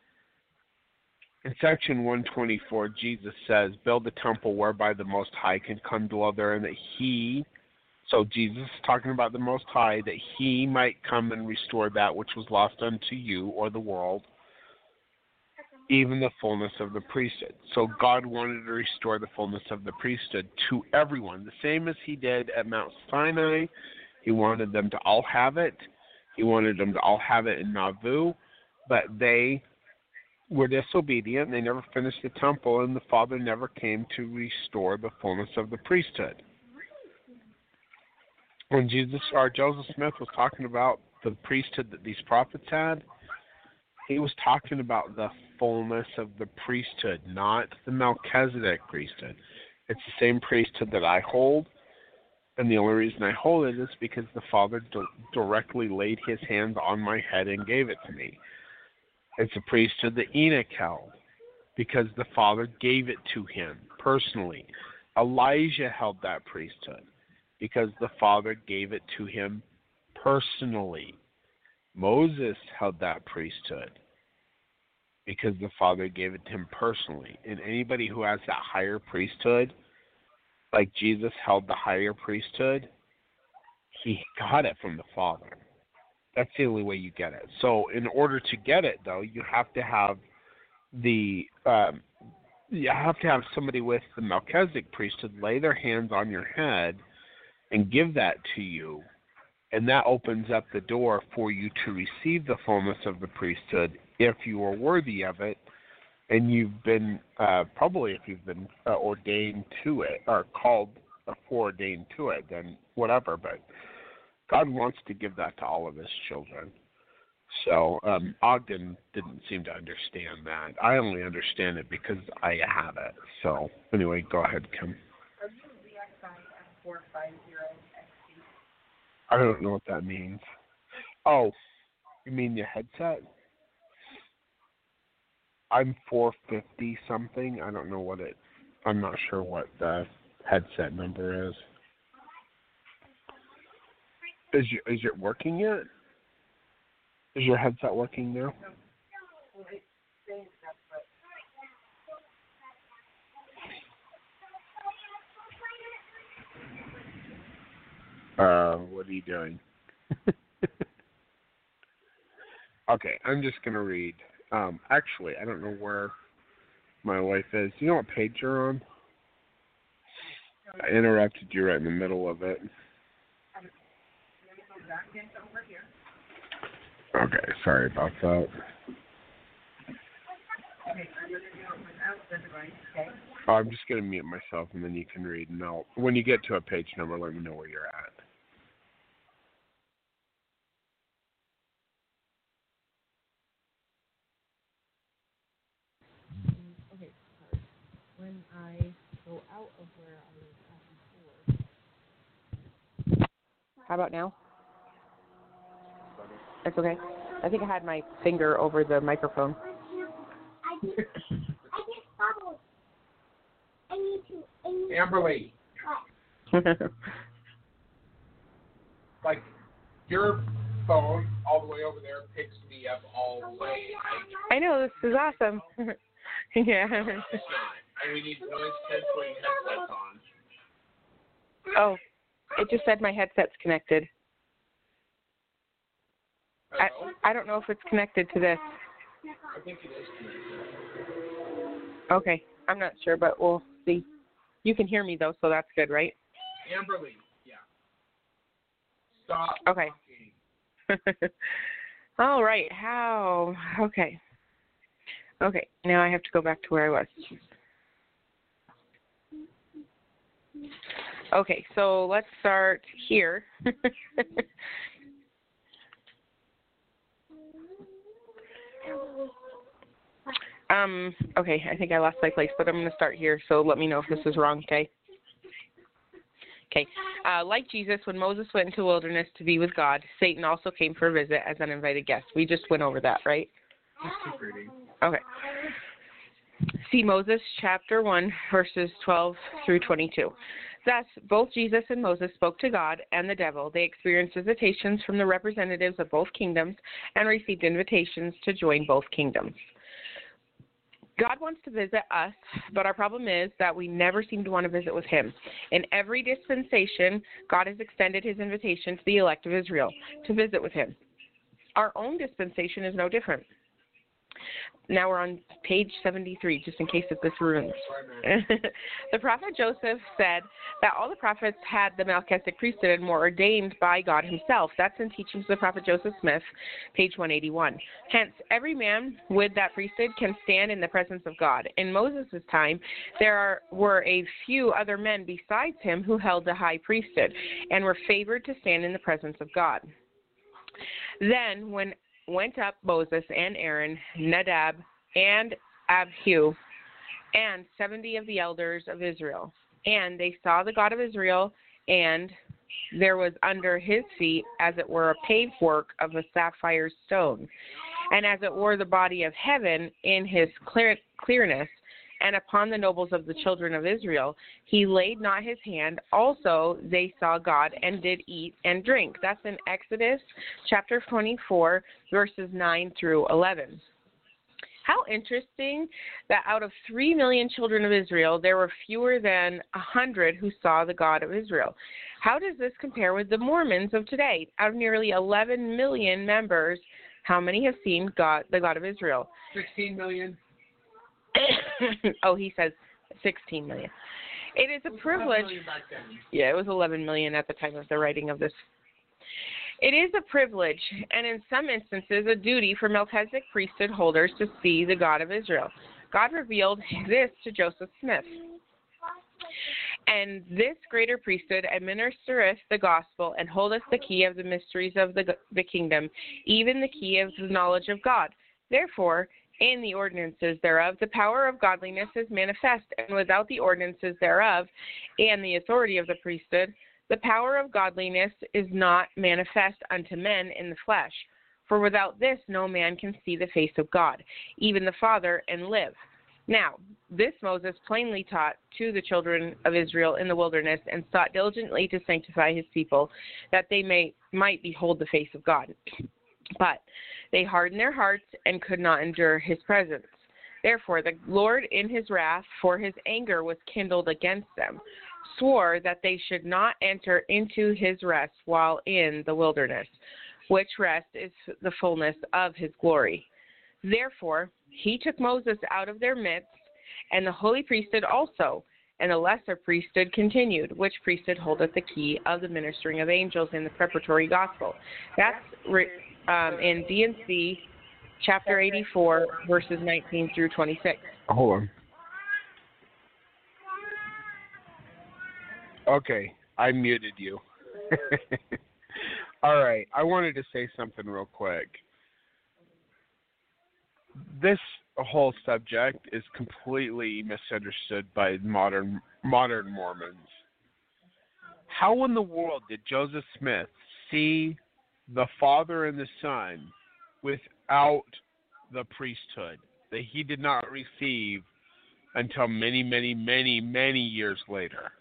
In section one twenty-four, Jesus says, build a temple whereby the Most High can come dwell there, and that he, so Jesus is talking about the Most High, that he might come and restore that which was lost unto you, or the world, even the fullness of the priesthood. So God wanted to restore the fullness of the priesthood to everyone, the same as he did at Mount Sinai. He wanted them to all have it. He wanted them to all have it in Nauvoo, but they were disobedient. They never finished the temple, and the Father never came to restore the fullness of the priesthood. When Jesus or Joseph Smith was talking about the priesthood that these prophets had, he was talking about the fullness of the priesthood, not the Melchizedek priesthood. It's the same priesthood that I hold, and the only reason I hold it is because the Father d- directly laid his hands on my head and gave it to me. It's a priesthood that Enoch held because the Father gave it to him personally. Elijah held that priesthood because the Father gave it to him personally. Moses held that priesthood because the Father gave it to him personally. And anybody who has that higher priesthood, like Jesus held the higher priesthood, he got it from the Father. That's the only way you get it. So in order to get it, though, you have to have the um, you have to have somebody with the Melchizedek priesthood lay their hands on your head and give that to you, And that opens up the door for you to receive the fullness of the priesthood if you are worthy of it, and you've been, uh, probably if you've been uh, ordained to it, or called, or foreordained to it, then whatever. But God wants to give that to all of his children. So um, Ogden didn't seem to understand that. I only understand it because I have it. So anyway, go ahead, Kim. I don't know what that means. Oh, you mean your headset? I'm four fifty something. I don't know what it. I'm not sure what the headset number is. Is your, is it working yet? Is your headset working now? Uh, what are you doing? Okay, I'm just going to read. Um, actually, I don't know where my wife is. Do you know what page you're on? I interrupted you right in the middle of it. Okay, sorry about that. Oh, I'm just going to mute myself, and then you can read. And I'll, when you get to a page number, let me know where you're at. Okay, sorry. When I go out of where I was at before. How about now? That's okay. I think I had my finger over the microphone. I just, I just followed. I need to. I need Amberly, to. like, your phone all the way over there picks me up all the way. I know, this is awesome. Yeah. And we need noise canceling headsets on. Oh, it just said my headset's connected. I, I don't know if it's connected to this. I think it is connected. Okay, I'm not sure, but we'll see. You can hear me, though, so that's good, right? Amberly, yeah. Stop Okay. talking. All right, how? Okay. Okay, now I have to go back to where I was. Okay, so let's start here. Um, okay, I think I lost my place, but I'm going to start here, so let me know if this is wrong, okay? Okay, uh, like Jesus, when Moses went into the wilderness to be with God, Satan also came for a visit as an invited guest. We just went over that, right? Okay. See Moses chapter one, verses twelve through twenty-two. Thus, both Jesus and Moses spoke to God and the devil. They experienced visitations from the representatives of both kingdoms and received invitations to join both kingdoms. God wants to visit us, but our problem is that we never seem to want to visit with him. In every dispensation, God has extended his invitation to the elect of Israel to visit with him. Our own dispensation is no different. Now we're on page seventy-three, just in case if this ruins. The prophet Joseph said that all the prophets had the Melchizedek priesthood and were ordained by God himself. That's in Teachings of the Prophet Joseph Smith, page one eighty-one. Hence, every man with that priesthood can stand in the presence of God. In Moses' time, there are, were a few other men besides him who held the high priesthood and were favored to stand in the presence of God. Then, when went up Moses and Aaron, Nadab, and Abihu, and seventy of the elders of Israel. And they saw the God of Israel, and there was under his feet, as it were, a paved work of a sapphire stone, and as it were the body of heaven in his clear, clearness. And upon the nobles of the children of Israel, he laid not his hand. Also they saw God and did eat and drink. That's in Exodus chapter twenty-four, verses nine through eleven. How interesting that out of three million children of Israel, there were fewer than one hundred who saw the God of Israel. How does this compare with the Mormons of today? Out of nearly eleven million members, how many have seen God, the God of Israel? sixteen million. Oh, he says sixteen million. It is a privilege. Back then. Yeah, it was eleven million at the time of the writing of this. It is a privilege, and in some instances a duty for Melchizedek priesthood holders to see the God of Israel. God revealed this to Joseph Smith. And this greater priesthood administereth the gospel, and holdeth the key of the mysteries of the, the kingdom, even the key of the knowledge of God. Therefore, in the ordinances thereof, the power of godliness is manifest, and without the ordinances thereof, and the authority of the priesthood, the power of godliness is not manifest unto men in the flesh. For without this no man can see the face of God, even the Father, and live. Now, this Moses plainly taught to the children of Israel in the wilderness, and sought diligently to sanctify his people, that they may might behold the face of God. But they hardened their hearts, and could not endure his presence. Therefore the Lord in his wrath, for his anger was kindled against them, swore that they should not enter into his rest while in the wilderness, which rest is the fullness of his glory. Therefore he took Moses out of their midst, and the holy priesthood also, and the lesser priesthood continued, which priesthood holdeth the key of the ministering of angels in the preparatory gospel. That's um, in D and C, chapter eighty-four, verses nineteen through twenty-six. Hold on. Okay, I muted you. All right, I wanted to say something real quick. This whole subject is completely misunderstood by modern modern Mormons. How in the world did Joseph Smith see the Father and the Son without the priesthood that he did not receive until many, many, many, many years later?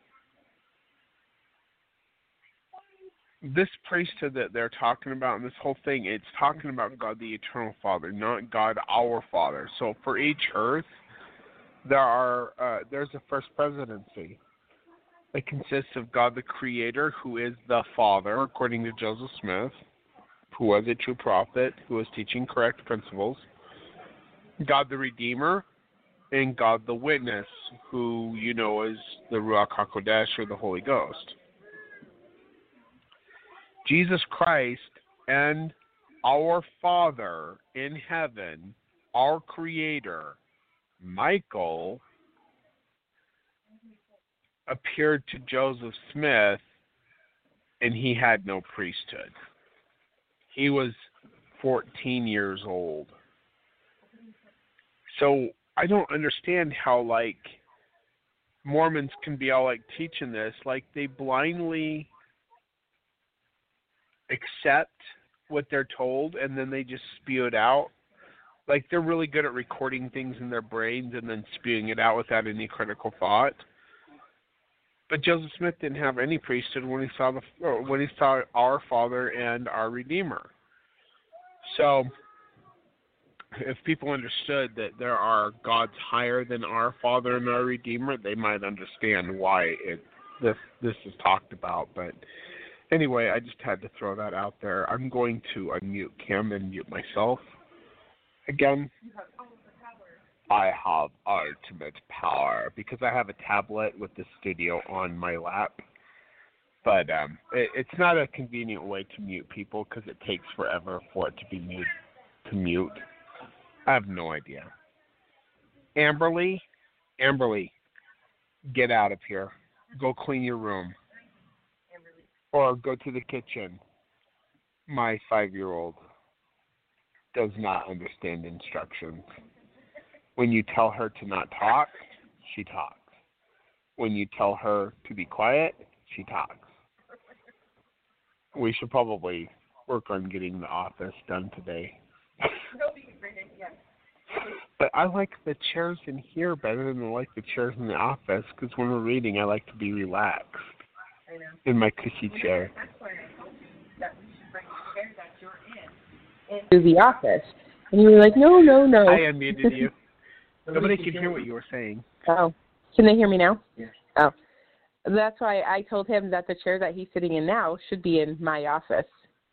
This priesthood that they're talking about in this whole thing, it's talking about God the Eternal Father, not God our Father. So for each earth, there are uh, there's a first presidency. It consists of God the Creator, who is the Father, according to Joseph Smith, who was a true prophet, who was teaching correct principles, God the Redeemer, and God the Witness, who you know is the Ruach HaKodesh, or the Holy Ghost. Jesus Christ and our Father in heaven, our Creator, Michael, appeared to Joseph Smith, and he had no priesthood. He was fourteen years old. So I don't understand how, like, Mormons can be all, like, teaching this. Like, they blindly accept what they're told, and then they just spew it out. Like, they're really good at recording things in their brains and then spewing it out without any critical thought. But Joseph Smith didn't have any priesthood when he saw the when he saw our Father and our Redeemer. So, if people understood that there are gods higher than our Father and our Redeemer, they might understand why it this this is talked about. But anyway, I just had to throw that out there. I'm going to unmute Kim and mute myself again. I have ultimate power because I have a tablet with the studio on my lap. But um, it, it's not a convenient way to mute people because it takes forever for it to be mute to mute. I have no idea. Amberly, Amberly, get out of here. Go clean your room. Or go to the kitchen. My five-year-old does not understand instructions. When you tell her to not talk, she talks. When you tell her to be quiet, she talks. We should probably work on getting the office done today. But I like the chairs in here better than I like the chairs in the office because when we're reading, I like to be relaxed. I know. In my cushy chair. That's why I told you that we should bring the chair that you're in into the office. And you were like, no, no, no. I unmuted you. Nobody can hear what you were saying. Oh. Can they hear me now? Yes. Oh. That's why I told him that the chair that he's sitting in now should be in my office.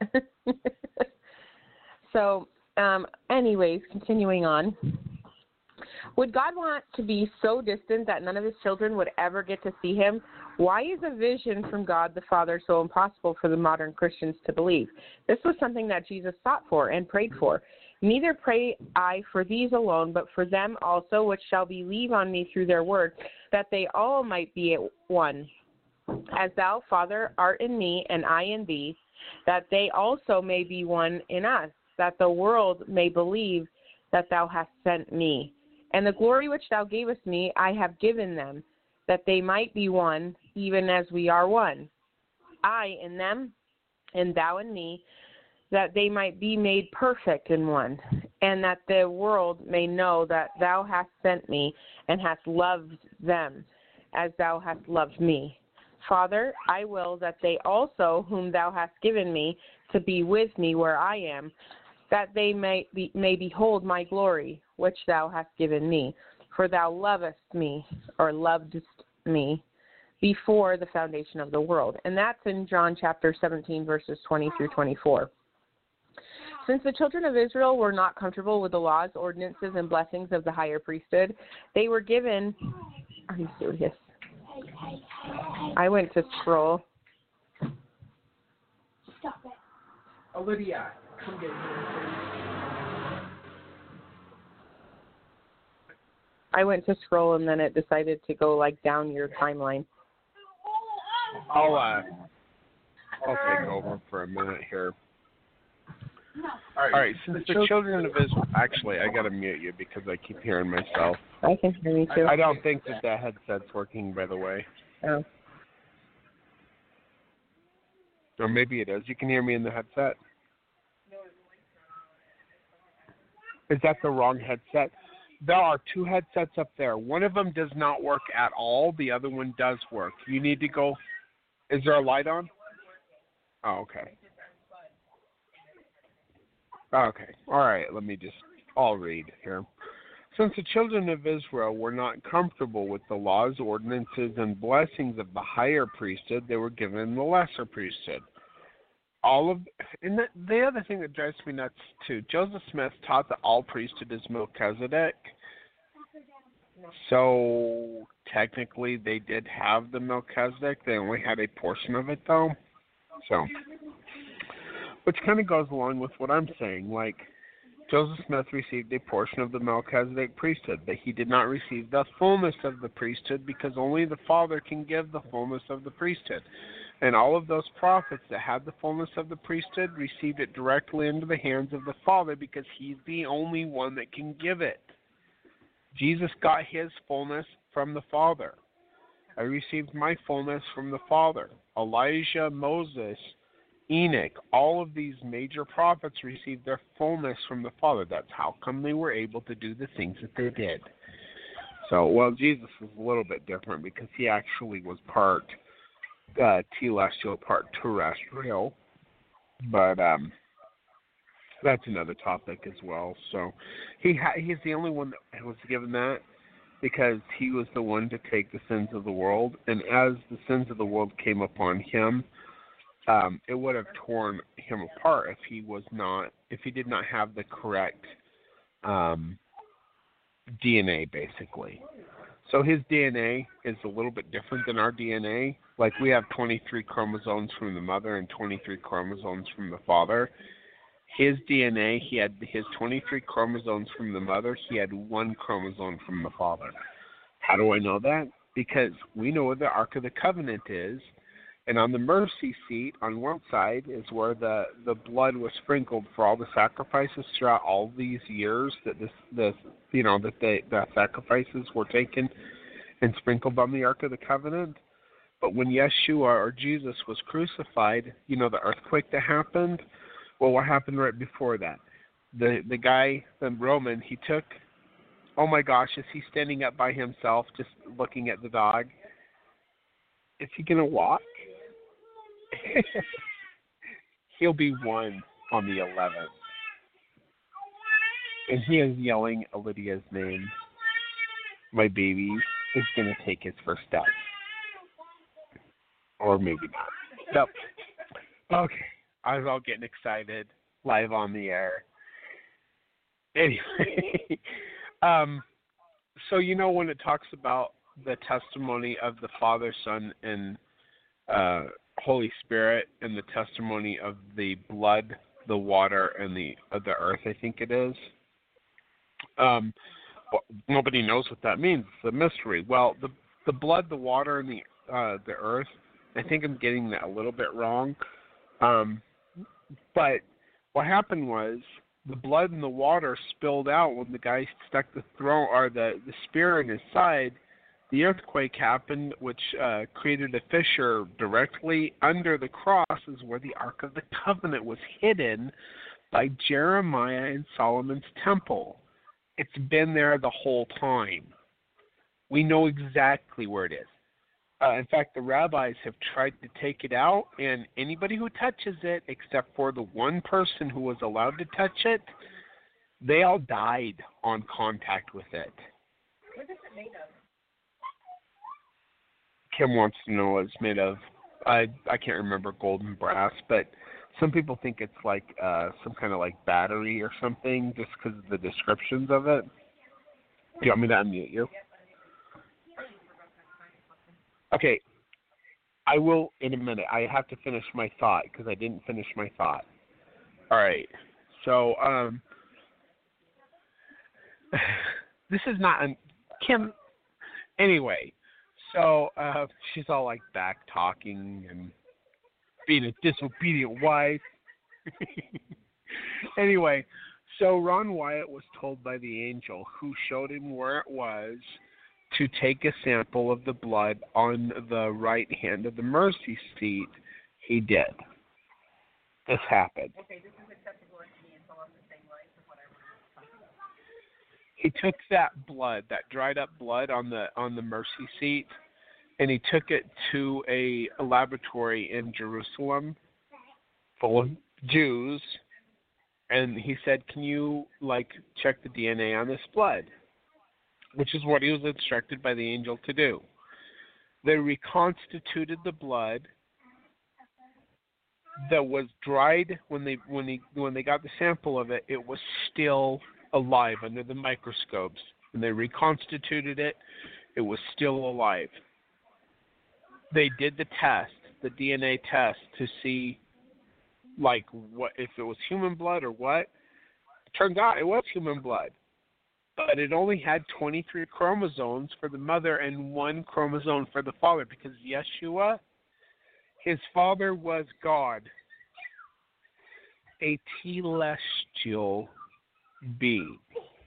So, um, anyways, continuing on. Would God want to be so distant that none of his children would ever get to see him? Why is a vision from God the Father so impossible for the modern Christians to believe? This was something that Jesus sought for and prayed for. Neither pray I for these alone, but for them also which shall believe on me through their word, that they all might be at one. As thou, Father, art in me, and I in thee, that they also may be one in us, that the world may believe that thou hast sent me. And the glory which thou gavest me I have given them, that they might be one, even as we are one. I in them, and thou in me, that they might be made perfect in one, and that the world may know that thou hast sent me, and hast loved them, as thou hast loved me. Father, I will that they also, whom thou hast given me, to be with me where I am, that they may, be, may behold my glory, which thou hast given me. For thou lovest me, or lovedst me, before the foundation of the world. And that's in John chapter seventeen, verses twenty through twenty-four. Since the children of Israel were not comfortable with the laws, ordinances, and blessings of the higher priesthood, they were given... Are you serious? I went to scroll. Stop it. Olivia, come get here. I went to scroll and then it decided to go like down your timeline. I'll uh, I'll take over for a minute here. All right, All right since the children of Israel, actually, I gotta mute you because I keep hearing myself. I can hear me too. I don't think that that headset's working, by the way. Oh. Or maybe it is. You can hear me in the headset. Is that the wrong headset? There are two headsets up there. One of them does not work at all. The other one does work. You need to go. Is there a light on? Oh, okay. Okay. All right. Let me just, I'll read here. Since the children of Israel were not comfortable with the laws, ordinances, and blessings of the higher priesthood, they were given the lesser priesthood. All of, and the, the other thing that drives me nuts too, Joseph Smith taught that all priesthood is Melchizedek. So technically, they did have the Melchizedek. They only had a portion of it, though. So, which kind of goes along with what I'm saying. Like, Joseph Smith received a portion of the Melchizedek priesthood, but he did not receive the fullness of the priesthood because only the Father can give the fullness of the priesthood. And all of those prophets that had the fullness of the priesthood received it directly into the hands of the Father because he's the only one that can give it. Jesus got his fullness from the Father. I received my fullness from the Father. Elijah, Moses, Enoch, all of these major prophets received their fullness from the Father. That's how come they were able to do the things that they did. So, well, Jesus was a little bit different because he actually was part uh, telestial, part terrestrial. But um, that's another topic as well. So he ha- he's the only one that was given that because he was the one to take the sins of the world. And as the sins of the world came upon him, Um, it would have torn him apart if he was not, if he did not have the correct um, D N A, basically. So his D N A is a little bit different than our D N A. Like we have twenty-three chromosomes from the mother and twenty-three chromosomes from the father. His D N A, he had his twenty-three chromosomes from the mother. He had one chromosome from the father. How do I know that? Because we know where the Ark of the Covenant is. And on the mercy seat, on one side, is where the, the blood was sprinkled for all the sacrifices throughout all these years that this, this you know, that they, the sacrifices were taken and sprinkled on the Ark of the Covenant. But when Yeshua or Jesus was crucified, you know, the earthquake that happened, well, what happened right before that? The the guy, the Roman, he took, oh my gosh, is he standing up by himself just looking at the dog? Is he going to walk? He'll be one on the eleventh. And he is yelling Lydia's name. My baby is going to take his first steps. Or maybe not. Nope. Okay. I was all getting excited. Live on the air. Anyway. um, so you know when it talks about the testimony of the Father, Son, and uh, Holy Spirit, and the testimony of the blood, the water, and the of the earth, I think it is. Um, well, nobody knows what that means. It's a mystery. Well, the the blood, the water, and the uh, the earth. I think I'm getting that a little bit wrong. Um, but what happened was the blood and the water spilled out when the guy stuck the throne or the, the spear in his side. The earthquake happened, which uh, created a fissure directly under the cross, is where the Ark of the Covenant was hidden by Jeremiah in Solomon's temple. It's been there the whole time. We know exactly where it is. Uh, in fact, the rabbis have tried to take it out, and anybody who touches it, except for the one person who was allowed to touch it, they all died on contact with it. What is it made of? Kim wants to know what it's made of. I I can't remember gold and brass, but some people think it's like uh, some kind of like battery or something, just because of the descriptions of it. Do you want me to unmute you? Okay, I will in a minute. I have to finish my thought because I didn't finish my thought. All right, so um, this is not an, Kim. Anyway, so uh, she's all like back talking and being a disobedient wife. Anyway, so Ron Wyatt was told by the angel who showed him where it was to take a sample of the blood on the right hand of the mercy seat. He did. This happened. Okay, this is acceptable to me until I'm the same life as what I want. He took that blood, that dried up blood on the on the mercy seat, and he took it to a, a laboratory in Jerusalem full of Jews, and he said, "Can you like check the D N A on this blood?" Which is what he was instructed by the angel to do. They reconstituted the blood that was dried when they when they when they got the sample of it. It was still alive under the microscopes. When they reconstituted it, it was still alive. They did the test, the D N A test, to see like what if it was human blood or what. Turns out it was human blood. But it only had twenty-three chromosomes for the mother and one chromosome for the father, because Yeshua, his father was God, a celestial being,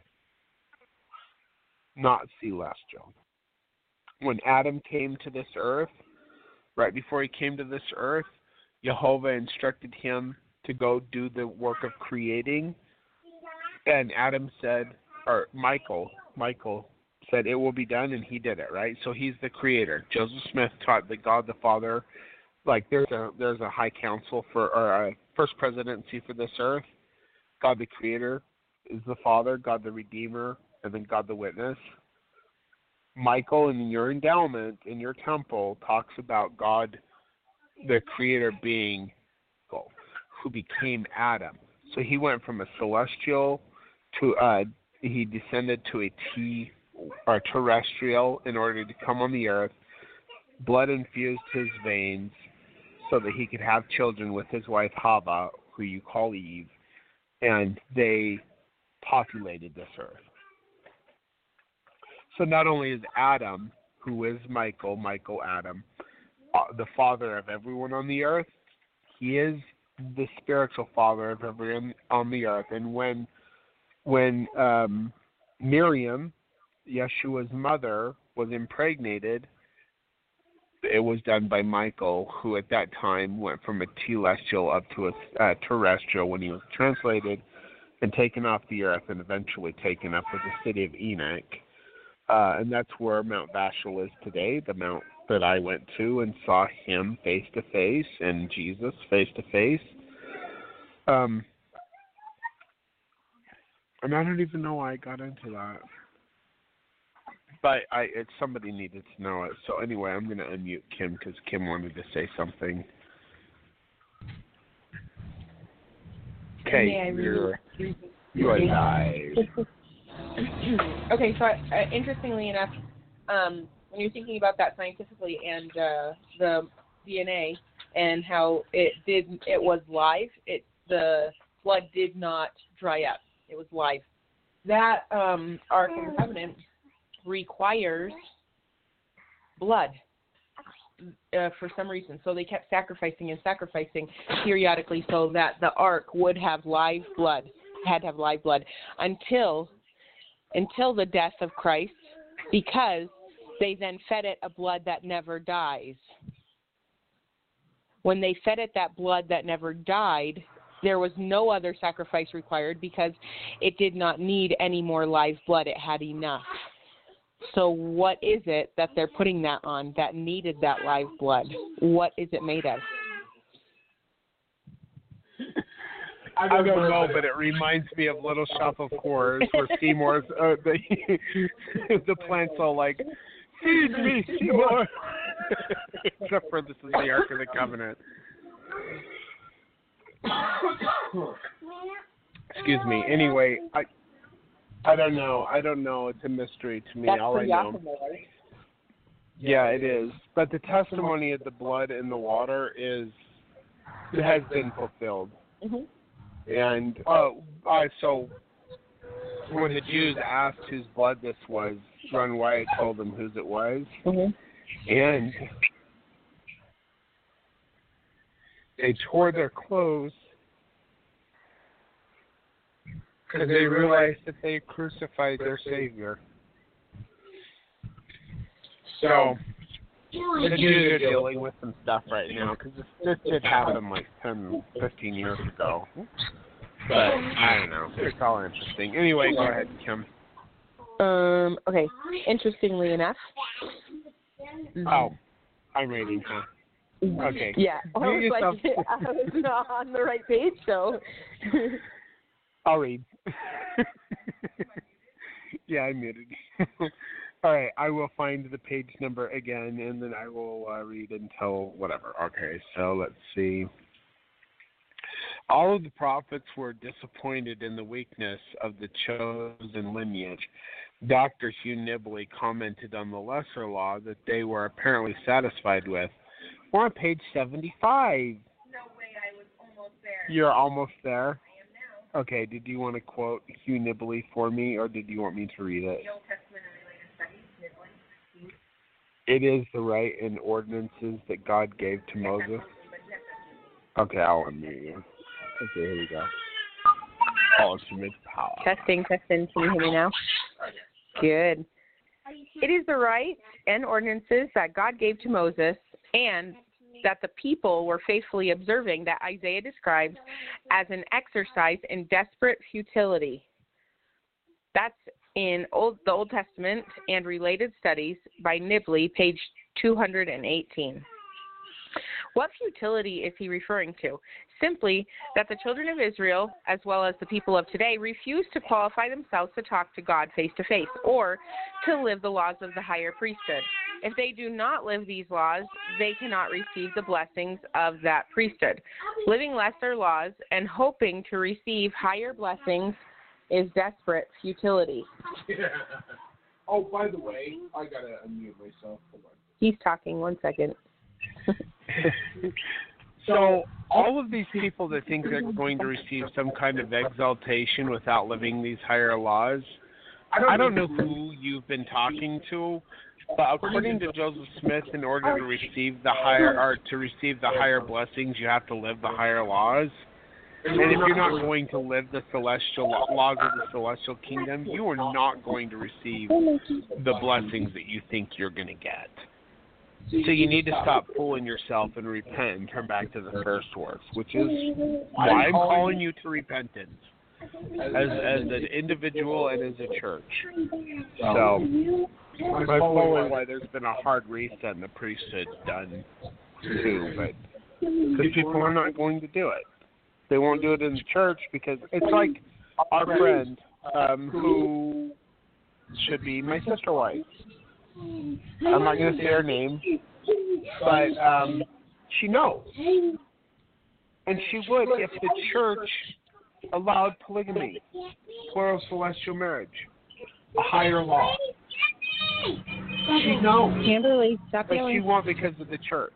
not celestial. When Adam came to this earth, right before he came to this earth, Jehovah instructed him to go do the work of creating, and Adam said, or Michael, Michael said it will be done, and he did it, right? So he's the creator. Joseph Smith taught that God the Father, like there's a there's a high council for, or a first presidency for this earth. God the creator is the Father, God the Redeemer, and then God the Witness. Michael, in your endowment, in your temple, talks about God the creator being who became Adam. So he went from a celestial to a he descended to a T or terrestrial in order to come on the earth. Blood infused his veins so that he could have children with his wife Hava, who you call Eve, and they populated this earth. So not only is Adam, who is Michael, Michael Adam, uh, the father of everyone on the earth, he is the spiritual father of everyone on the earth. And when When um, Miriam, Yeshua's mother, was impregnated, it was done by Michael, who at that time went from a celestial up to a uh, terrestrial when he was translated and taken off the earth and eventually taken up with the city of Enoch. Uh, and that's where Mount Vashel is today, the mount that I went to and saw him face to face and Jesus face to face. Um, And I don't even know why I got into that. But I, it, somebody needed to know it. So anyway, I'm going to unmute Kim because Kim wanted to say something. Okay, you're, you are live. Okay, so uh, interestingly enough, um, when you're thinking about that scientifically and uh, the D N A and how it did, it was live. It the blood did not dry up. It was live. That um, Ark of the Covenant requires blood uh, for some reason. So they kept sacrificing and sacrificing periodically so that the Ark would have live blood. It had to have live blood until until the death of Christ, because they then fed it a blood that never dies. When they fed it that blood that never died, there was no other sacrifice required because it did not need any more live blood. It had enough. So what is it that they're putting that on that needed that live blood? What is it made of? I don't, I don't know, but it reminds me of Little Shop of Horrors, where Seymour's uh, the the plant's all like, "Feed me, Seymour." Except for this is the Ark of the Covenant. Excuse me. Anyway, I I don't know. I don't know. It's a mystery to me. That's all I know. awesome, right? Yeah, it is. But the testimony of the blood in the water is has been fulfilled. Mm-hmm. And uh, uh, so when the Jews asked whose blood this was, Ron Wyatt told them whose it was. Mm-hmm. And they tore their clothes because they realized that they crucified their Savior. So the Jews are dealing with some stuff right now because this, this did happen like ten, fifteen years ago. But I don't know. It's all interesting. Anyway, go ahead, Kim. Um. Okay. Interestingly enough. Oh, I'm reading, huh? Okay. Yeah. I Do was yourself- like, I was not on the right page, so. I'll read. Yeah, I muted. All right, I will find the page number again, and then I will uh, read until whatever. Okay, so let's see. All of the prophets were disappointed in the weakness of the chosen lineage. Doctor Hugh Nibley commented on the lesser law that they were apparently satisfied with. We're on page seventy-five. No way, I was almost there. You're almost there? I am now. Okay, did you want to quote Hugh Nibley for me, or did you want me to read it? The Old Testament and related studies, Nibley. It is the right and ordinances that God gave to Moses. Okay, I'll unmute you. Okay, here we go. Ultimate power. Testing, testing. Can you hear me now? Good. It is the rights and ordinances that God gave to Moses and that the people were faithfully observing that Isaiah describes as an exercise in desperate futility. That's in Old, the Old Testament and Related Studies by Nibley, page two hundred eighteen. What futility is he referring to? Simply that the children of Israel, as well as the people of today, refuse to qualify themselves to talk to God face to face or to live the laws of the higher priesthood. If they do not live these laws, they cannot receive the blessings of that priesthood. Living lesser laws and hoping to receive higher blessings is desperate futility. Yeah. Oh, by the way, I gotta unmute myself. Hold on. He's talking. One second. So all of these people that think they're going to receive some kind of exaltation without living these higher laws, I don't know who you've been talking to, but according to Joseph Smith, in order to receive the higher or to receive the higher blessings, you have to live the higher laws. And if you're not going to live the celestial laws of the celestial kingdom, you are not going to receive the blessings that you think you're going to get. So you need to stop fooling yourself and repent and turn back to the first works, which is why I'm calling you to repentance as as an individual and as a church. So that's probably why there's been a hard reset in the priesthood done too, but because people are not going to do it. They won't do it in the church because it's like our friend um, who should be my sister wife. I'm not going to say her name, but um, she knows. And she would if the church allowed polygamy, plural celestial marriage. a higher law. She knows, Kimberly, stop but she yelling. won't because of the church.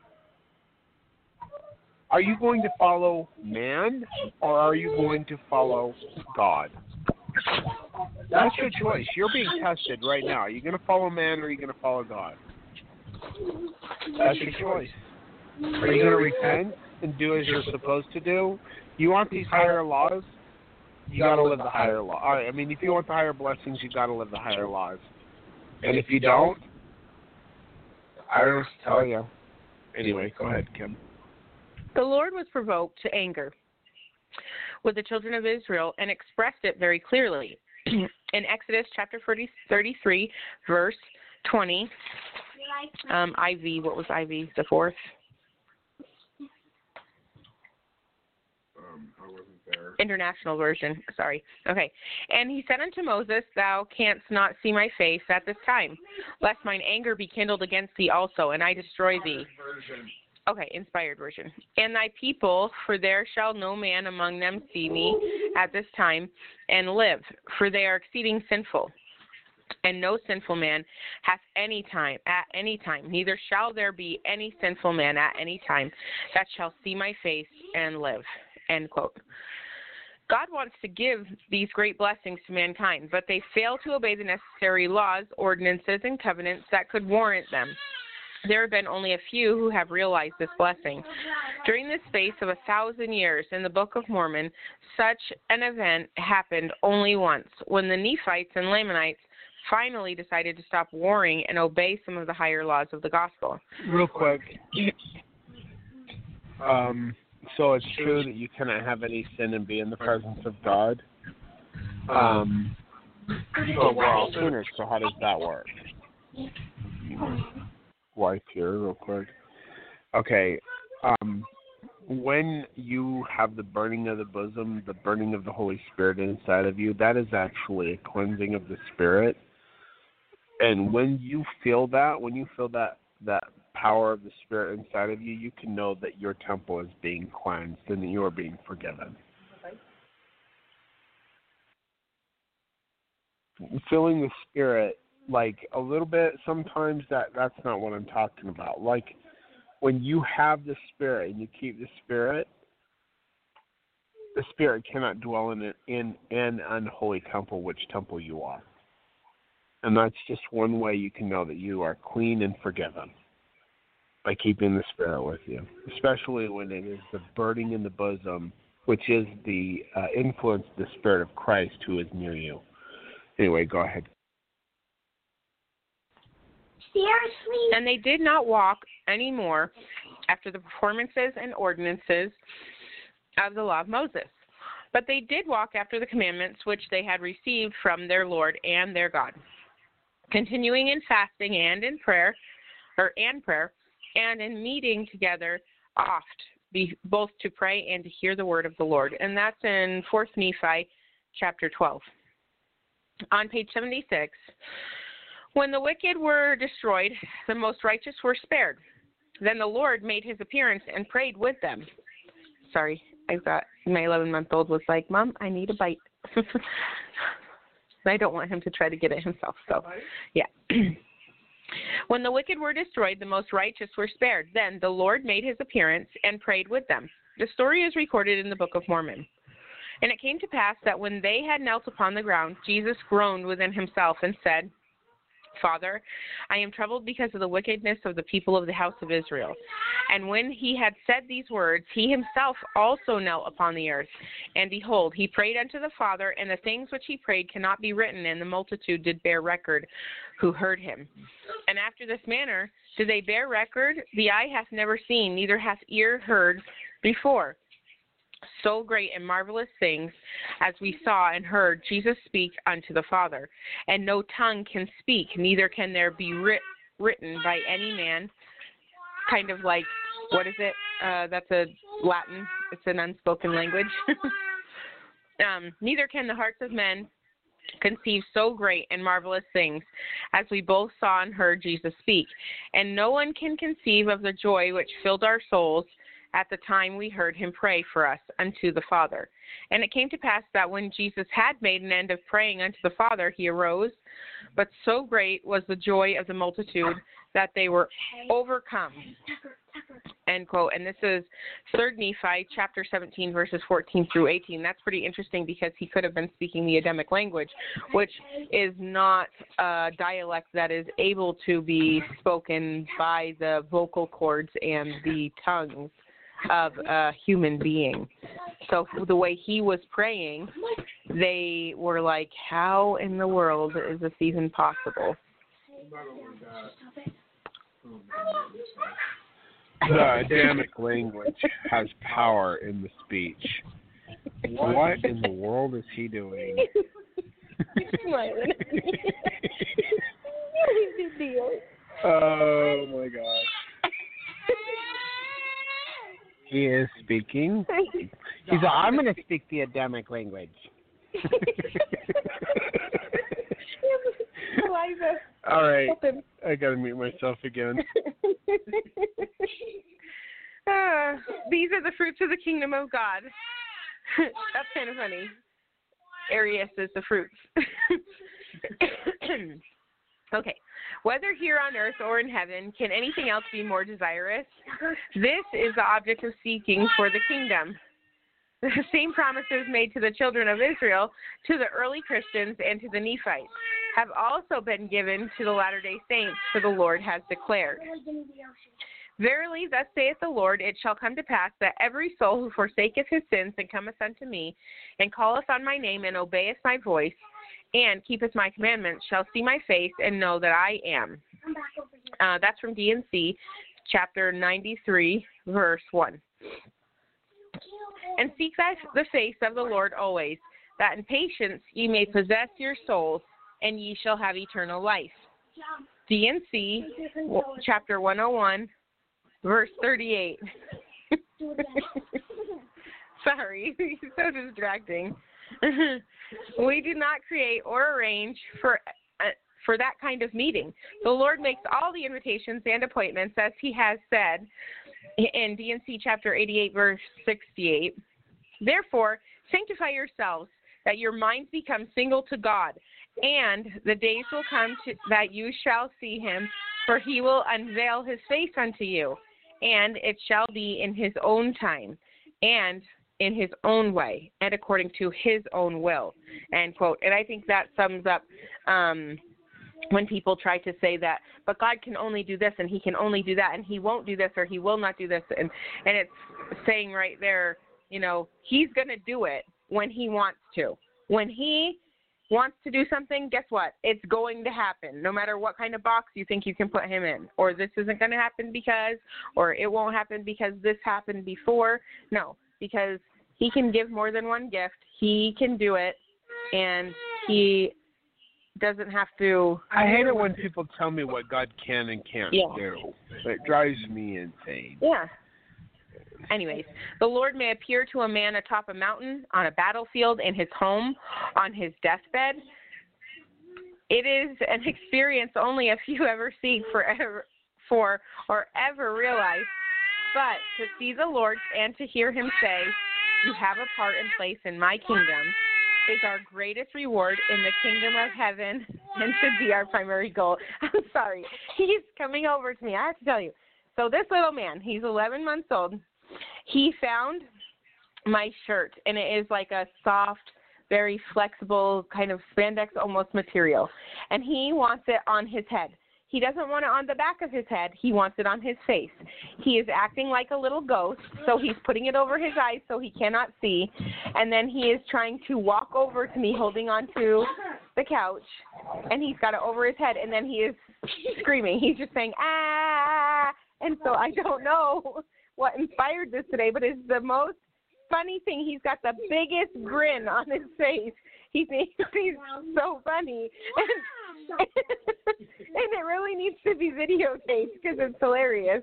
Are you going to follow man, or are you going to follow God? That's your choice. You're being tested right now. Are you going to follow man, or are you going to follow God? That's your choice. Are you going to repent and do as you're supposed to do? You want these higher laws? You got to live the higher law. I mean, if you want the higher blessings, you got to live the higher laws. And if you don't, I don't know what to tell you. Anyway, go ahead, Kim. The Lord was provoked to anger with the children of Israel and expressed it very clearly. In Exodus chapter thirty-three, verse twenty, um, I V, what was I V? The fourth? Um, I wasn't there. International version, sorry. Okay. And he said unto Moses, Thou canst not see my face at this time, lest mine anger be kindled against thee also, and I destroy thee. Okay, inspired version. And thy people, for there shall no man among them see me at this time and live, for they are exceeding sinful. And no sinful man hath any time, at any time, neither shall there be any sinful man at any time that shall see my face and live. End quote. God wants to give these great blessings to mankind, but they fail to obey the necessary laws, ordinances, and covenants that could warrant them. There have been only a few who have realized this blessing. During the space of a thousand years in the Book of Mormon, such an event happened only once, when the Nephites and Lamanites finally decided to stop warring and obey some of the higher laws of the gospel. Real quick. Um, so it's true that you cannot have any sin and be in the presence of God. Um, but we're all sinners, so how does that work? Wipe here real quick. Okay. Um, when you have the burning of the bosom, the burning of the Holy Spirit inside of you, that is actually a cleansing of the spirit. And when you feel that, when you feel that, that power of the Spirit inside of you, you can know that your temple is being cleansed and that you are being forgiven. Okay. Feeling the Spirit, like a little bit, sometimes that, that's not what I'm talking about. Like when you have the Spirit and you keep the Spirit, the Spirit cannot dwell in, it, in an unholy temple, which temple you are. And that's just one way you can know that you are clean and forgiven, by keeping the Spirit with you, especially when it is the burning in the bosom, which is the uh, influence of the Spirit of Christ who is near you. Anyway, go ahead. Seriously? And they did not walk anymore after the performances and ordinances of the law of Moses, but they did walk after the commandments which they had received from their Lord and their God, continuing in fasting and in prayer, or and prayer, and in meeting together oft, be, both to pray and to hear the word of the Lord. And that's in Fourth Nephi, chapter twelve. On page seventy-six, when the wicked were destroyed, the most righteous were spared. Then the Lord made his appearance and prayed with them. Sorry, I got my eleven-month-old was like, Mom, I need a bite. I don't want him to try to get it himself. So, yeah. When the wicked were destroyed, the most righteous were spared. Then the Lord made his appearance and prayed with them. The story is recorded in the Book of Mormon. And it came to pass that when they had knelt upon the ground, Jesus groaned within himself and said, Father, I am troubled because of the wickedness of the people of the house of Israel. And when he had said these words, he himself also knelt upon the earth. And behold, he prayed unto the Father, and the things which he prayed cannot be written, and the multitude did bear record who heard him. And after this manner did they bear record, the eye hath never seen, neither hath ear heard before. So great and marvelous things as we saw and heard Jesus speak unto the Father. And no tongue can speak, neither can there be writ- written by any man. Kind of like, what is it? Uh, that's a Latin. It's an unspoken language. um, neither can the hearts of men conceive so great and marvelous things as we both saw and heard Jesus speak. And no one can conceive of the joy which filled our souls at the time we heard him pray for us unto the Father. And it came to pass that when Jesus had made an end of praying unto the Father, he arose. But so great was the joy of the multitude that they were overcome. End quote. And this is Third Nephi, chapter seventeen, verses fourteen through eighteen. That's pretty interesting because he could have been speaking the Adamic language, which is not a dialect that is able to be spoken by the vocal cords and the tongues of a human being. So the way he was praying, they were like, how in the world is this even possible? The Adamic language has power in the speech. What in the world is he doing? Smiling. Oh my gosh. He is speaking. He's like, I'm going to speak the Adamic language. All right. I got to mute myself again. uh, these are the fruits of the kingdom of God. That's kind of funny. Arius is the fruits. Okay. Whether here on earth or in heaven, can anything else be more desirous? This is the object of seeking for the kingdom. The same promises made to the children of Israel, to the early Christians, and to the Nephites have also been given to the Latter-day Saints, for the Lord has declared. Verily, thus saith the Lord, it shall come to pass that every soul who forsaketh his sins and cometh unto me, and calleth on my name, and obeyeth my voice, and keepeth my commandments, shall see my face, and know that I am. Uh, that's from D and C, chapter ninety-three, verse one. And seek thy, the face of the Lord always, that in patience ye may possess your souls, and ye shall have eternal life. D and C, chapter one oh one, verse thirty-eight. Sorry, so distracting. We do not create or arrange for uh, for that kind of meeting. The Lord makes all the invitations and appointments, as he has said in D and C chapter eighty-eight, verse sixty-eight. Therefore, sanctify yourselves, that your minds become single to God, and the days will come to, that you shall see him, for he will unveil his face unto you, and it shall be in his own time, and in his own way, and according to his own will, end quote. And I think that sums up um, when people try to say that, but God can only do this, and he can only do that, and he won't do this, or he will not do this, and, and it's saying right there, you know, he's going to do it when he wants to. When he wants to do something, guess what? It's going to happen, no matter what kind of box you think you can put him in. Or this isn't going to happen because, or it won't happen because this happened before. No, because he can give more than one gift. He can do it, and he doesn't have to. I hate it when people tell me what God can and can't Yeah. do. It drives me insane. Yeah. Anyways, the Lord may appear to a man atop a mountain, on a battlefield, in his home, on his deathbed. It is an experience only a few ever seek for, ever, for or ever realize. But to see the Lord and to hear him say, you have a part and place in my kingdom, is our greatest reward in the kingdom of heaven and should be our primary goal. I'm sorry. He's coming over to me. I have to tell you. So this little man, he's eleven months old. He found my shirt, and it is like a soft, very flexible kind of spandex almost material. And he wants it on his head. He doesn't want it on the back of his head. He wants it on his face. He is acting like a little ghost, so he's putting it over his eyes so he cannot see. And then he is trying to walk over to me holding onto the couch, and he's got it over his head, and then he is screaming. He's just saying, ah! And so I don't know what inspired this today, but it's the most funny thing. He's got the biggest grin on his face. He thinks he's so funny. And, and it really needs to be videotaped because it's hilarious.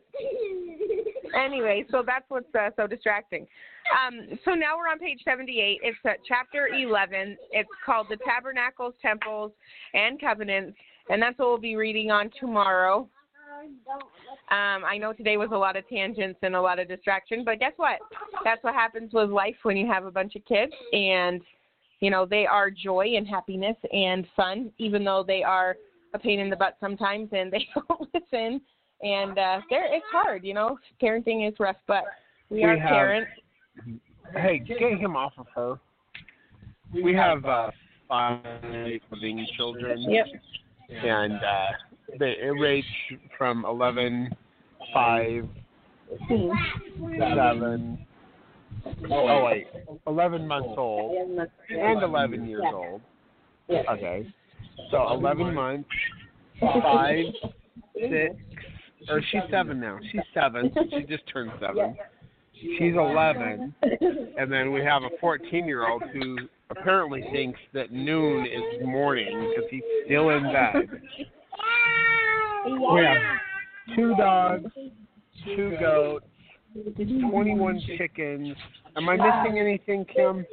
Anyway, so that's what's uh, so distracting. Um, so now we're on page seventy-eight. It's uh, chapter eleven. It's called The Tabernacles, Temples, and Covenants, and that's what we'll be reading on tomorrow. Um, I know today was a lot of tangents and a lot of distraction, but guess what? That's what happens with life when you have a bunch of kids, and you know they are joy and happiness and fun, even though they are a pain in the butt sometimes and they don't listen. And uh, they're, it's hard, you know. Parenting is rough, but we, we are have, parents. Hey, get him off of her. We have uh, five living children. Yep. And uh, they it range from eleven, five, seven, oh wait, eleven months old, and eleven years old. Okay. So eleven months, five, six, or she's seven now. She's seven. She just turned seven. She's eleven. And then we have a fourteen-year-old who apparently thinks that noon is morning because he's still in bed. We have two dogs, two goats, twenty-one chickens. Am I missing anything, Kim?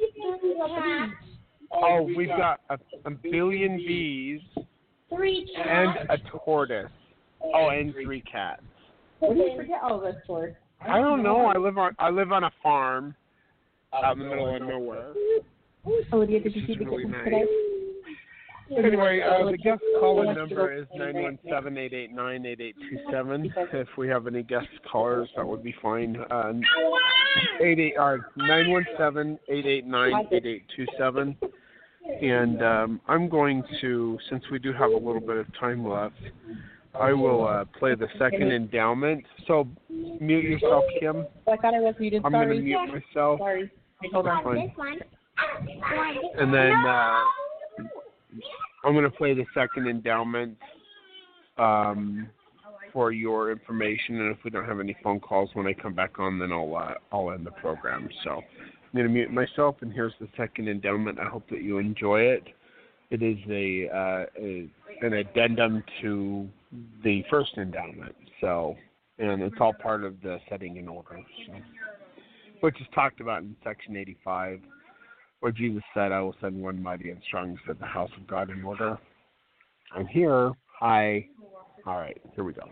Oh, we've got a, a billion bees and a tortoise. Oh, and three cats. What did you forget all this for? I don't know. I live on I live on a farm out in the middle of nowhere. Oh, did you see the really kittens nice. today? Anyway, uh, the guest call-in number is nine one seven, eight eight nine, eight eight two seven. If we have any guest callers, that would be fine. Uh, eight eight or nine one seven, eight eight nine, eight eight two seven. And um, I'm going to, since we do have a little bit of time left, I will uh, play the second endowment. So mute yourself, Kim. I thought I was muted. I'm going to mute myself. Sorry. Hold on. Fine. And then uh, I'm going to play the second endowment um, for your information. And if we don't have any phone calls when I come back on, then I'll uh, I'll end the program. So I'm going to mute myself. And here's the second endowment. I hope that you enjoy it. It is a, uh, a an addendum to the first endowment. So, and it's all part of the setting in order, so, which is talked about in section eighty-five, where Jesus said, "I will send one mighty and strong to set the house of God in order." And here, I, all right, here we go.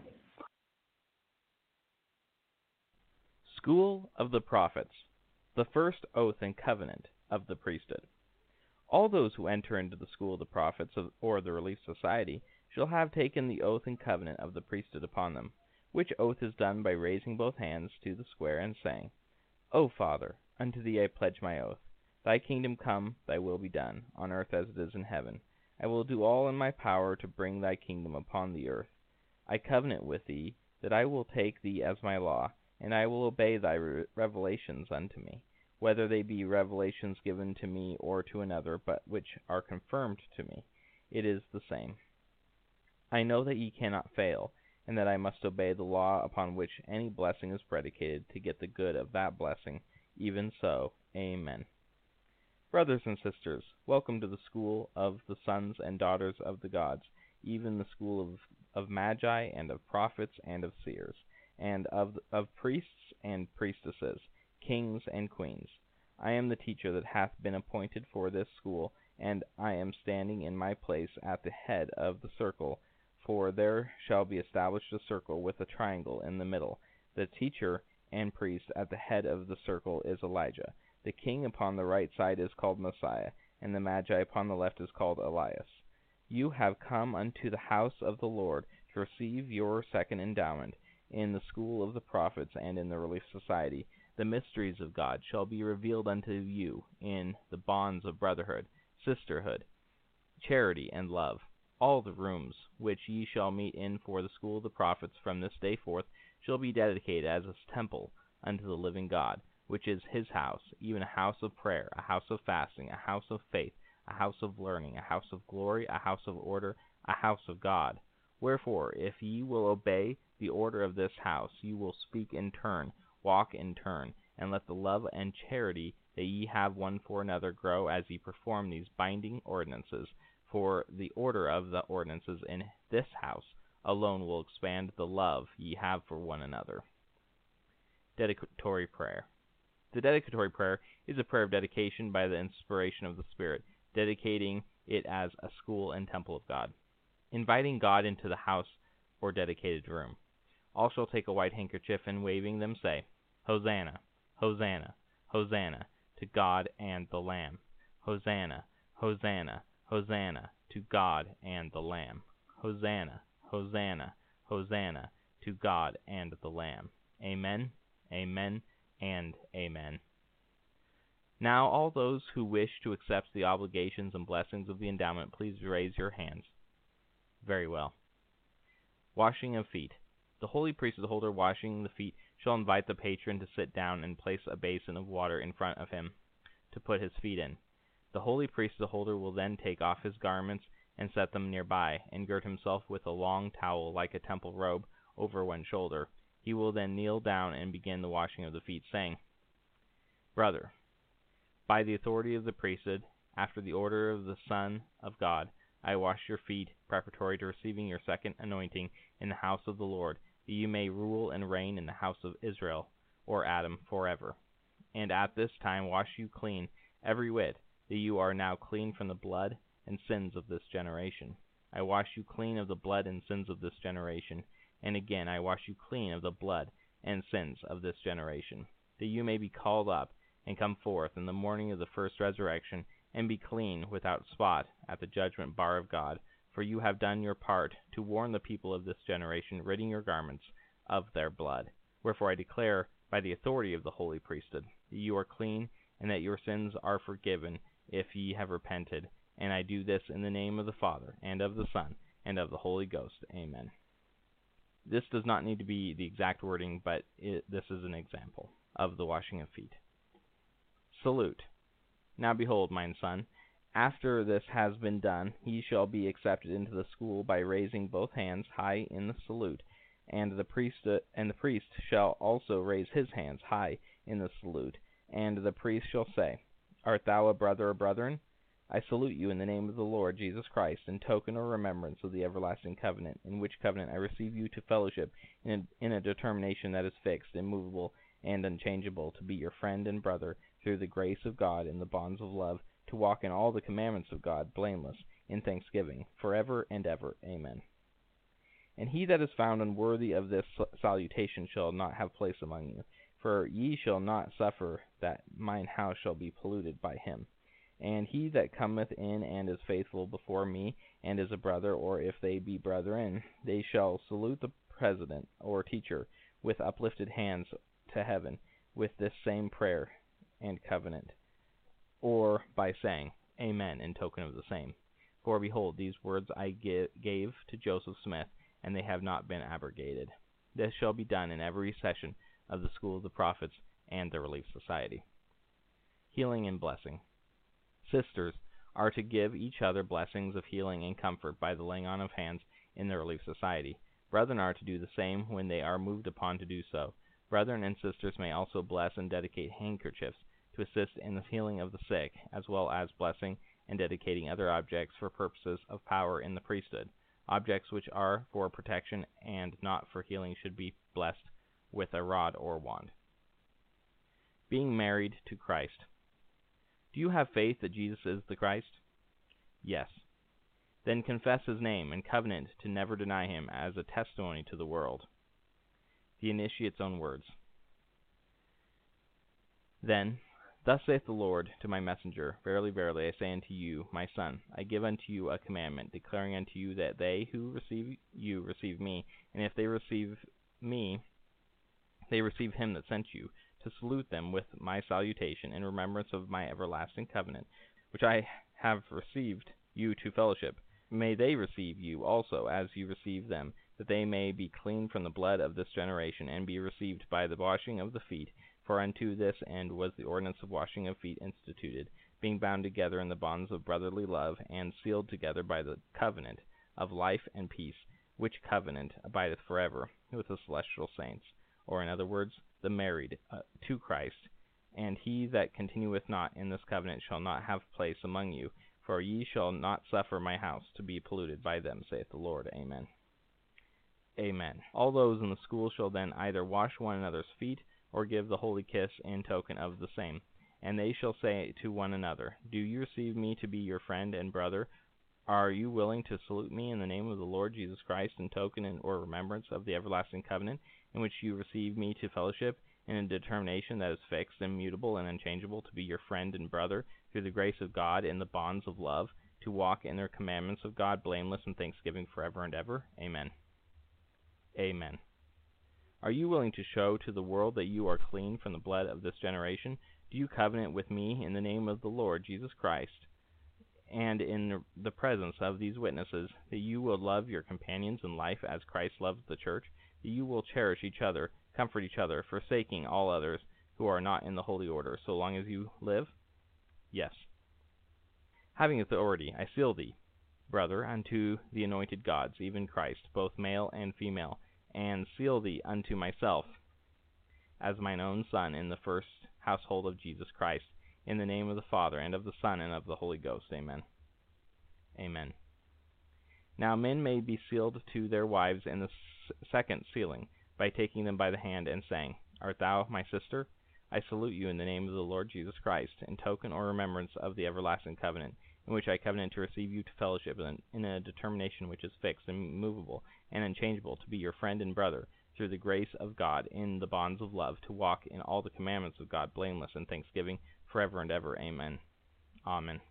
School of the Prophets, the first oath and covenant of the priesthood. All those who enter into the school of the prophets or the Relief Society shall have taken the oath and covenant of the priesthood upon them, which oath is done by raising both hands to the square and saying, O Father, unto thee I pledge my oath. Thy kingdom come, thy will be done, on earth as it is in heaven. I will do all in my power to bring thy kingdom upon the earth. I covenant with thee that I will take thee as my law, and I will obey thy re- revelations unto me, whether they be revelations given to me or to another, but which are confirmed to me. It is the same. I know that ye cannot fail, and that I must obey the law upon which any blessing is predicated to get the good of that blessing. Even so, Amen. Brothers and sisters, welcome to the school of the sons and daughters of the gods, even the school of, of magi and of prophets and of seers, and of, of priests and priestesses, kings and queens. I am the teacher that hath been appointed for this school, and I am standing in my place at the head of the circle, for there shall be established a circle with a triangle in the middle. The teacher and priest at the head of the circle is Elijah. The king upon the right side is called Messiah, and the magi upon the left is called Elias. You have come unto the house of the Lord to receive your second endowment. In the school of the prophets and in the Relief Society, the mysteries of God shall be revealed unto you in the bonds of brotherhood, sisterhood, charity, and love. All the rooms which ye shall meet in for the school of the prophets from this day forth shall be dedicated as a temple unto the living God, which is his house, even a house of prayer, a house of fasting, a house of faith, a house of learning, a house of glory, a house of order, a house of God. Wherefore, if ye will obey the order of this house, you will speak in turn, walk in turn, and let the love and charity that ye have one for another grow as ye perform these binding ordinances. For the order of the ordinances in this house alone will expand the love ye have for one another. Dedicatory Prayer. The dedicatory prayer is a prayer of dedication by the inspiration of the Spirit, dedicating it as a school and temple of God, inviting God into the house or dedicated room. All shall take a white handkerchief, and waving them say, Hosanna, Hosanna, Hosanna, to God and the Lamb. Hosanna, Hosanna, Hosanna, to God and the Lamb. Hosanna, Hosanna, Hosanna, to God and the Lamb. Amen, amen, and amen. Now all those who wish to accept the obligations and blessings of the endowment, please raise your hands. Very well. Washing of feet. The holy priesthood holder washing the feet shall invite the patron to sit down and place a basin of water in front of him to put his feet in. The holy priesthood holder will then take off his garments and set them nearby, and gird himself with a long towel like a temple robe over one shoulder. He will then kneel down and begin the washing of the feet, saying, Brother, by the authority of the priesthood, after the order of the Son of God, I wash your feet, preparatory to receiving your second anointing in the house of the Lord, that you may rule and reign in the house of Israel, or Adam, forever. And at this time wash you clean, every whit, that you are now clean from the blood and sins of this generation. I wash you clean of the blood and sins of this generation. And again I wash you clean of the blood and sins of this generation, that you may be called up and come forth in the morning of the first resurrection, and be clean without spot at the judgment bar of God. For you have done your part to warn the people of this generation, ridding your garments of their blood. Wherefore I declare by the authority of the holy priesthood that you are clean, and that your sins are forgiven if ye have repented. And I do this in the name of the Father, and of the Son, and of the Holy Ghost. Amen. This does not need to be the exact wording, but it, this is an example of the washing of feet. Salute. Now behold, mine son, after this has been done, he shall be accepted into the school by raising both hands high in the salute, and the priest uh, and the priest shall also raise his hands high in the salute, and the priest shall say, Art thou a brother or brethren? I salute you in the name of the Lord Jesus Christ, in token or remembrance of the everlasting covenant, in which covenant I receive you to fellowship in a, in a determination that is fixed, immovable, and unchangeable, to be your friend and brother through the grace of God in the bonds of love, to walk in all the commandments of God blameless in thanksgiving, forever and ever. Amen. And he that is found unworthy of this salutation shall not have place among you, for ye shall not suffer that mine house shall be polluted by him. And he that cometh in and is faithful before me, and is a brother, or if they be brethren, they shall salute the president or teacher with uplifted hands to heaven, with this same prayer and covenant, or by saying, Amen, in token of the same. For behold, these words I gave to Joseph Smith, and they have not been abrogated. This shall be done in every session of the School of the Prophets and the Relief Society. Healing and blessing. Sisters are to give each other blessings of healing and comfort by the laying on of hands in the Relief Society. Brethren are to do the same when they are moved upon to do so. Brethren and sisters may also bless and dedicate handkerchiefs to assist in the healing of the sick, as well as blessing and dedicating other objects for purposes of power in the priesthood. Objects which are for protection and not for healing should be blessed with a rod or wand. Being married to Christ. Do you have faith that Jesus is the Christ? Yes. Then confess his name and covenant to never deny him as a testimony to the world. The initiate's own words. Then, thus saith the Lord to my messenger, Verily, verily, I say unto you, my son, I give unto you a commandment, declaring unto you that they who receive you receive me, and if they receive me, they receive him that sent you, to salute them with my salutation in remembrance of my everlasting covenant, which I have received you to fellowship. May they receive you also as you receive them, that they may be clean from the blood of this generation, and be received by the washing of the feet. For unto this end was the ordinance of washing of feet instituted, being bound together in the bonds of brotherly love, and sealed together by the covenant of life and peace, which covenant abideth forever with the celestial saints, or in other words, the married uh, to Christ. And he that continueth not in this covenant shall not have place among you, for ye shall not suffer my house to be polluted by them, saith the Lord. Amen. Amen. All those in the school shall then either wash one another's feet, or give the holy kiss in token of the same. And they shall say to one another, Do you receive me to be your friend and brother? Are you willing to salute me in the name of the Lord Jesus Christ in token and or remembrance of the everlasting covenant in which you receive me to fellowship, in a determination that is fixed, immutable, and unchangeable, to be your friend and brother through the grace of God in the bonds of love, to walk in their commandments of God blameless in thanksgiving forever and ever? Amen. Amen. Are you willing to show to the world that you are clean from the blood of this generation? Do you covenant with me in the name of the Lord Jesus Christ, and in the presence of these witnesses, that you will love your companions in life as Christ loved the church, that you will cherish each other, comfort each other, forsaking all others who are not in the holy order, so long as you live? Yes. Having authority, I seal thee, brother, unto the anointed gods, even Christ, both male and female, and seal thee unto myself, as mine own son, in the first household of Jesus Christ, in the name of the Father, and of the Son, and of the Holy Ghost. Amen. Amen. Now men may be sealed to their wives in the s- second sealing, by taking them by the hand, and saying, Art thou my sister? I salute you in the name of the Lord Jesus Christ, in token or remembrance of the everlasting covenant, in which I covenant to receive you to fellowship in, in a determination which is fixed and immovable and unchangeable, to be your friend and brother, through the grace of God in the bonds of love, to walk in all the commandments of God blameless in thanksgiving forever and ever. Amen. Amen.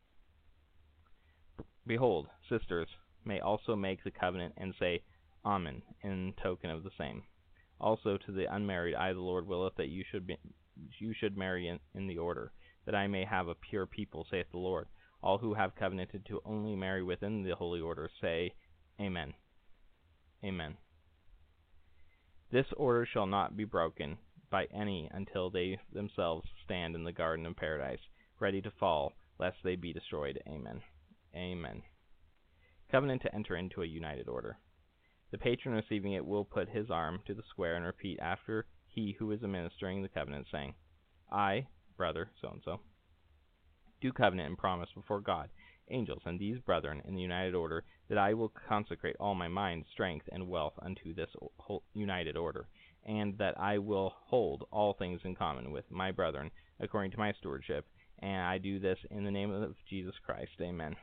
Behold, sisters may also make the covenant and say, Amen, in token of the same. Also to the unmarried, I, the Lord, willeth that you should be, you should marry in, in the order, that I may have a pure people, saith the Lord. All who have covenanted to only marry within the holy order say, Amen. Amen. This order shall not be broken by any until they themselves stand in the garden of paradise, ready to fall, lest they be destroyed. Amen. Amen. Covenant to enter into a united order. The patron receiving it will put his arm to the square and repeat after he who is administering the covenant, saying, I, brother so-and-so, do covenant and promise before God, angels, and these brethren in the united order, that I will consecrate all my mind, strength, and wealth unto this united order, and that I will hold all things in common with my brethren according to my stewardship, and I do this in the name of Jesus Christ. Amen.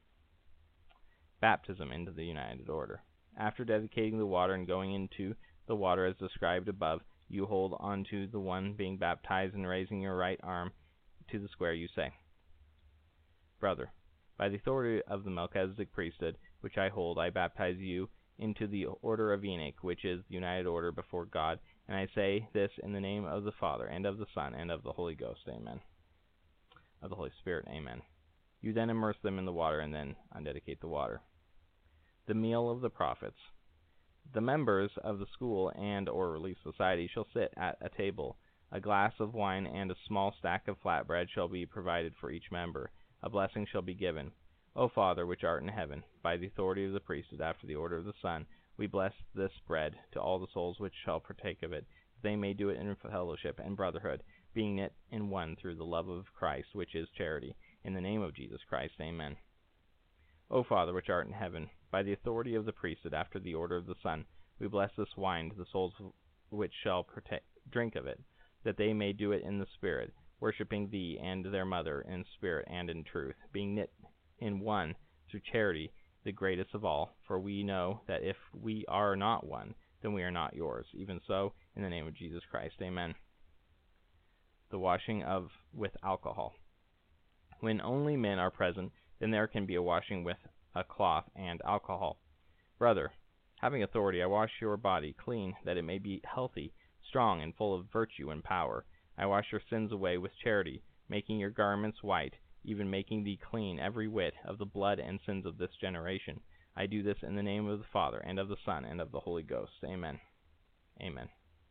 Baptism into the united order. After dedicating the water and going into the water as described above, you hold on to the one being baptized, and raising your right arm to the square, you say, Brother, by the authority of the Melchizedek priesthood, which I hold, I baptize you into the order of Enoch, which is the united order before God, and I say this in the name of the Father, and of the Son, and of the Holy Ghost. Amen. Of the Holy Spirit. Amen. You then immerse them in the water, and then undedicate the water. The meal of the prophets. The members of the school and or relief society shall sit at a table. A glass of wine and a small stack of flatbread shall be provided for each member. A blessing shall be given. O Father, which art in heaven, by the authority of the priesthood after the order of the Son, we bless this bread to all the souls which shall partake of it, that they may do it in fellowship and brotherhood, being knit in one through the love of Christ, which is charity. In the name of Jesus Christ. Amen. O Father, which art in heaven, by the authority of the priesthood after the order of the Son, we bless this wine to the souls which shall partake, drink of it, that they may do it in the Spirit, worshipping Thee and their Mother in spirit and in truth, being knit in one through charity, the greatest of all. For we know that if we are not one, then we are not yours. Even so, in the name of Jesus Christ. Amen. The washing of with alcohol. When only men are present, then there can be a washing with a cloth and alcohol. Brother, having authority, I wash your body clean, that it may be healthy, strong, and full of virtue and power. I wash your sins away with charity, making your garments white, even making thee clean every whit of the blood and sins of this generation. I do this in the name of the Father, and of the Son, and of the Holy Ghost. Amen. Amen.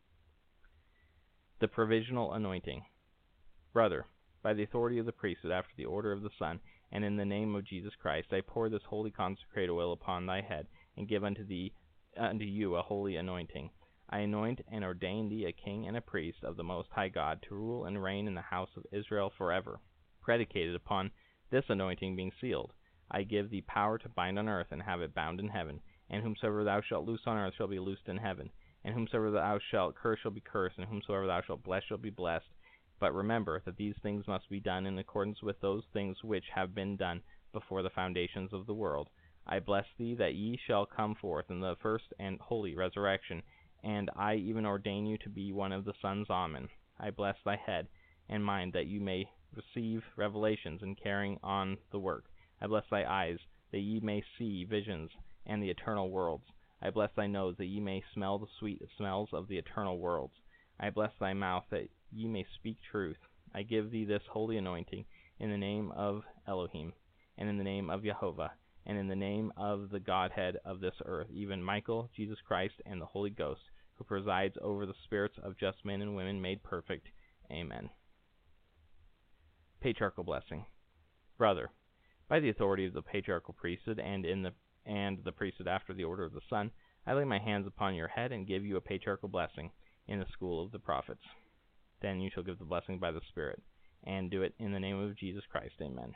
The provisional anointing. Brother, by the authority of the priesthood after the order of the Son, and in the name of Jesus Christ, I pour this holy consecrated oil upon thy head, and give unto thee unto you a holy anointing. I anoint and ordain thee a king and a priest of the Most High God, to rule and reign in the house of Israel forever. Predicated upon this anointing being sealed, I give thee power to bind on earth, and have it bound in heaven. And whomsoever thou shalt loose on earth shall be loosed in heaven. And whomsoever thou shalt curse shall be cursed, and whomsoever thou shalt bless shall be blessed. But remember that these things must be done in accordance with those things which have been done before the foundations of the world. I bless thee that ye shall come forth in the first and holy resurrection, and I even ordain you to be one of the sons of Amen. I bless thy head and mind that you may receive revelations in carrying on the work. I bless thy eyes that ye may see visions and the eternal worlds. I bless thy nose that ye may smell the sweet smells of the eternal worlds. I bless thy mouth that ye may speak truth. I give thee this holy anointing in the name of Elohim, and in the name of Jehovah, and in the name of the Godhead of this earth, even Michael, Jesus Christ, and the Holy Ghost, who presides over the spirits of just men and women made perfect. Amen. Patriarchal blessing. Brother, by the authority of the patriarchal priesthood and in the and the priesthood after the order of the Son, I lay my hands upon your head and give you a patriarchal blessing in the school of the prophets. Then you shall give the blessing by the Spirit, and do it in the name of Jesus Christ. Amen.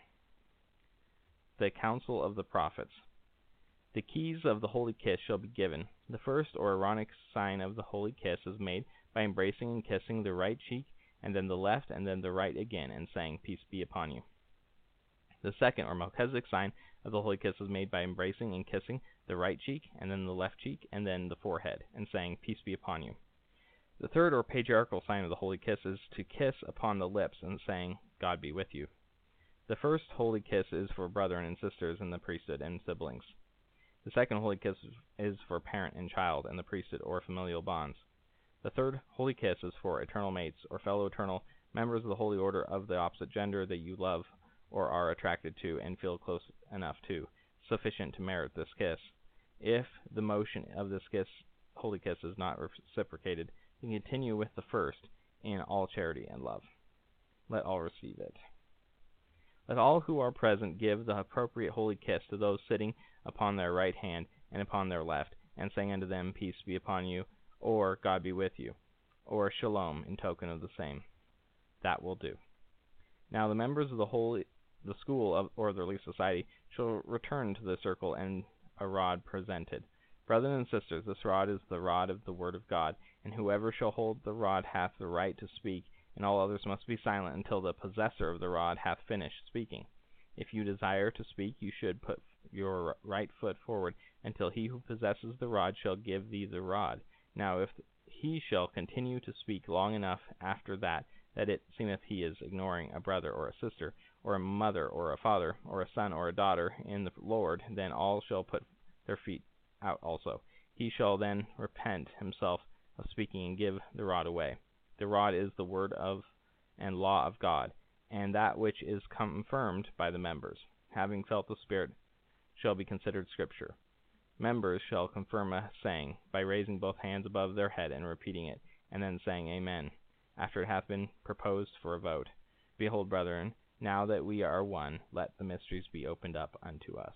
The council of the prophets. The keys of the holy kiss shall be given. The first or Aaronic sign of the holy kiss is made by embracing and kissing the right cheek, and then the left, and then the right again, and saying, Peace be upon you. The second or Melchizedek sign of the holy kiss is made by embracing and kissing the right cheek, and then the left cheek, and then the forehead, and saying, Peace be upon you. The third or patriarchal sign of the holy kiss is to kiss upon the lips, and saying, God be with you. The first holy kiss is for brethren and sisters in the priesthood and siblings. The second holy kiss is for parent and child in the priesthood or familial bonds. The third holy kiss is for eternal mates or fellow eternal members of the holy order of the opposite gender that you love or are attracted to and feel close enough to, sufficient to merit this kiss. If the motion of this kiss, holy kiss is not reciprocated, then continue with the first in all charity and love. Let all receive it. Let all who are present give the appropriate holy kiss to those sitting upon their right hand and upon their left, and saying unto them, Peace be upon you, or God be with you, or Shalom in token of the same. That will do. Now the members of the holy, the school of, or the Relief Society shall return to the circle and a rod presented. Brothers and sisters, this rod is the rod of the word of God, and whoever shall hold the rod hath the right to speak, and all others must be silent until the possessor of the rod hath finished speaking. If you desire to speak, you should put your right foot forward until he who possesses the rod shall give thee the rod. Now if he shall continue to speak long enough after that, that it seemeth he is ignoring a brother or a sister, or a mother or a father, or a son or a daughter in the Lord, then all shall put their feet out also. He shall then repent himself of speaking and give the rod away. The rod is the word of and law of God, and that which is confirmed by the members, having felt the Spirit, shall be considered Scripture. Members shall confirm a saying by raising both hands above their head and repeating it, and then saying Amen, after it hath been proposed for a vote. Behold, brethren, now that we are one, let the mysteries be opened up unto us.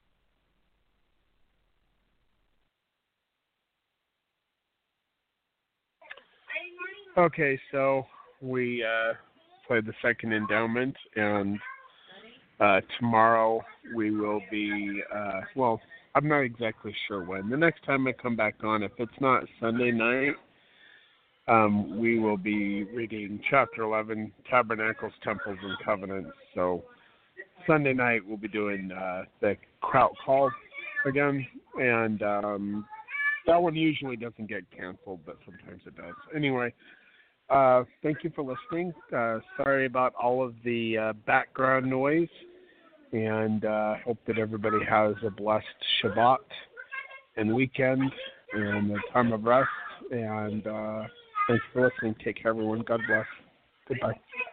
Okay, so we uh, played the second endowment, and uh, tomorrow we will be, uh, well, I'm not exactly sure when. The next time I come back on, if it's not Sunday night, um, we will be reading Chapter eleven, Tabernacles, Temples, and Covenants. So Sunday night we'll be doing uh, the Kraut Call again, and um, that one usually doesn't get canceled, but sometimes it does. Anyway, uh, thank you for listening. Uh, sorry about all of the uh, background noise, and uh, hope that everybody has a blessed Shabbat and weekend and a time of rest. And uh, thanks for listening. Take care, everyone. God bless. Goodbye.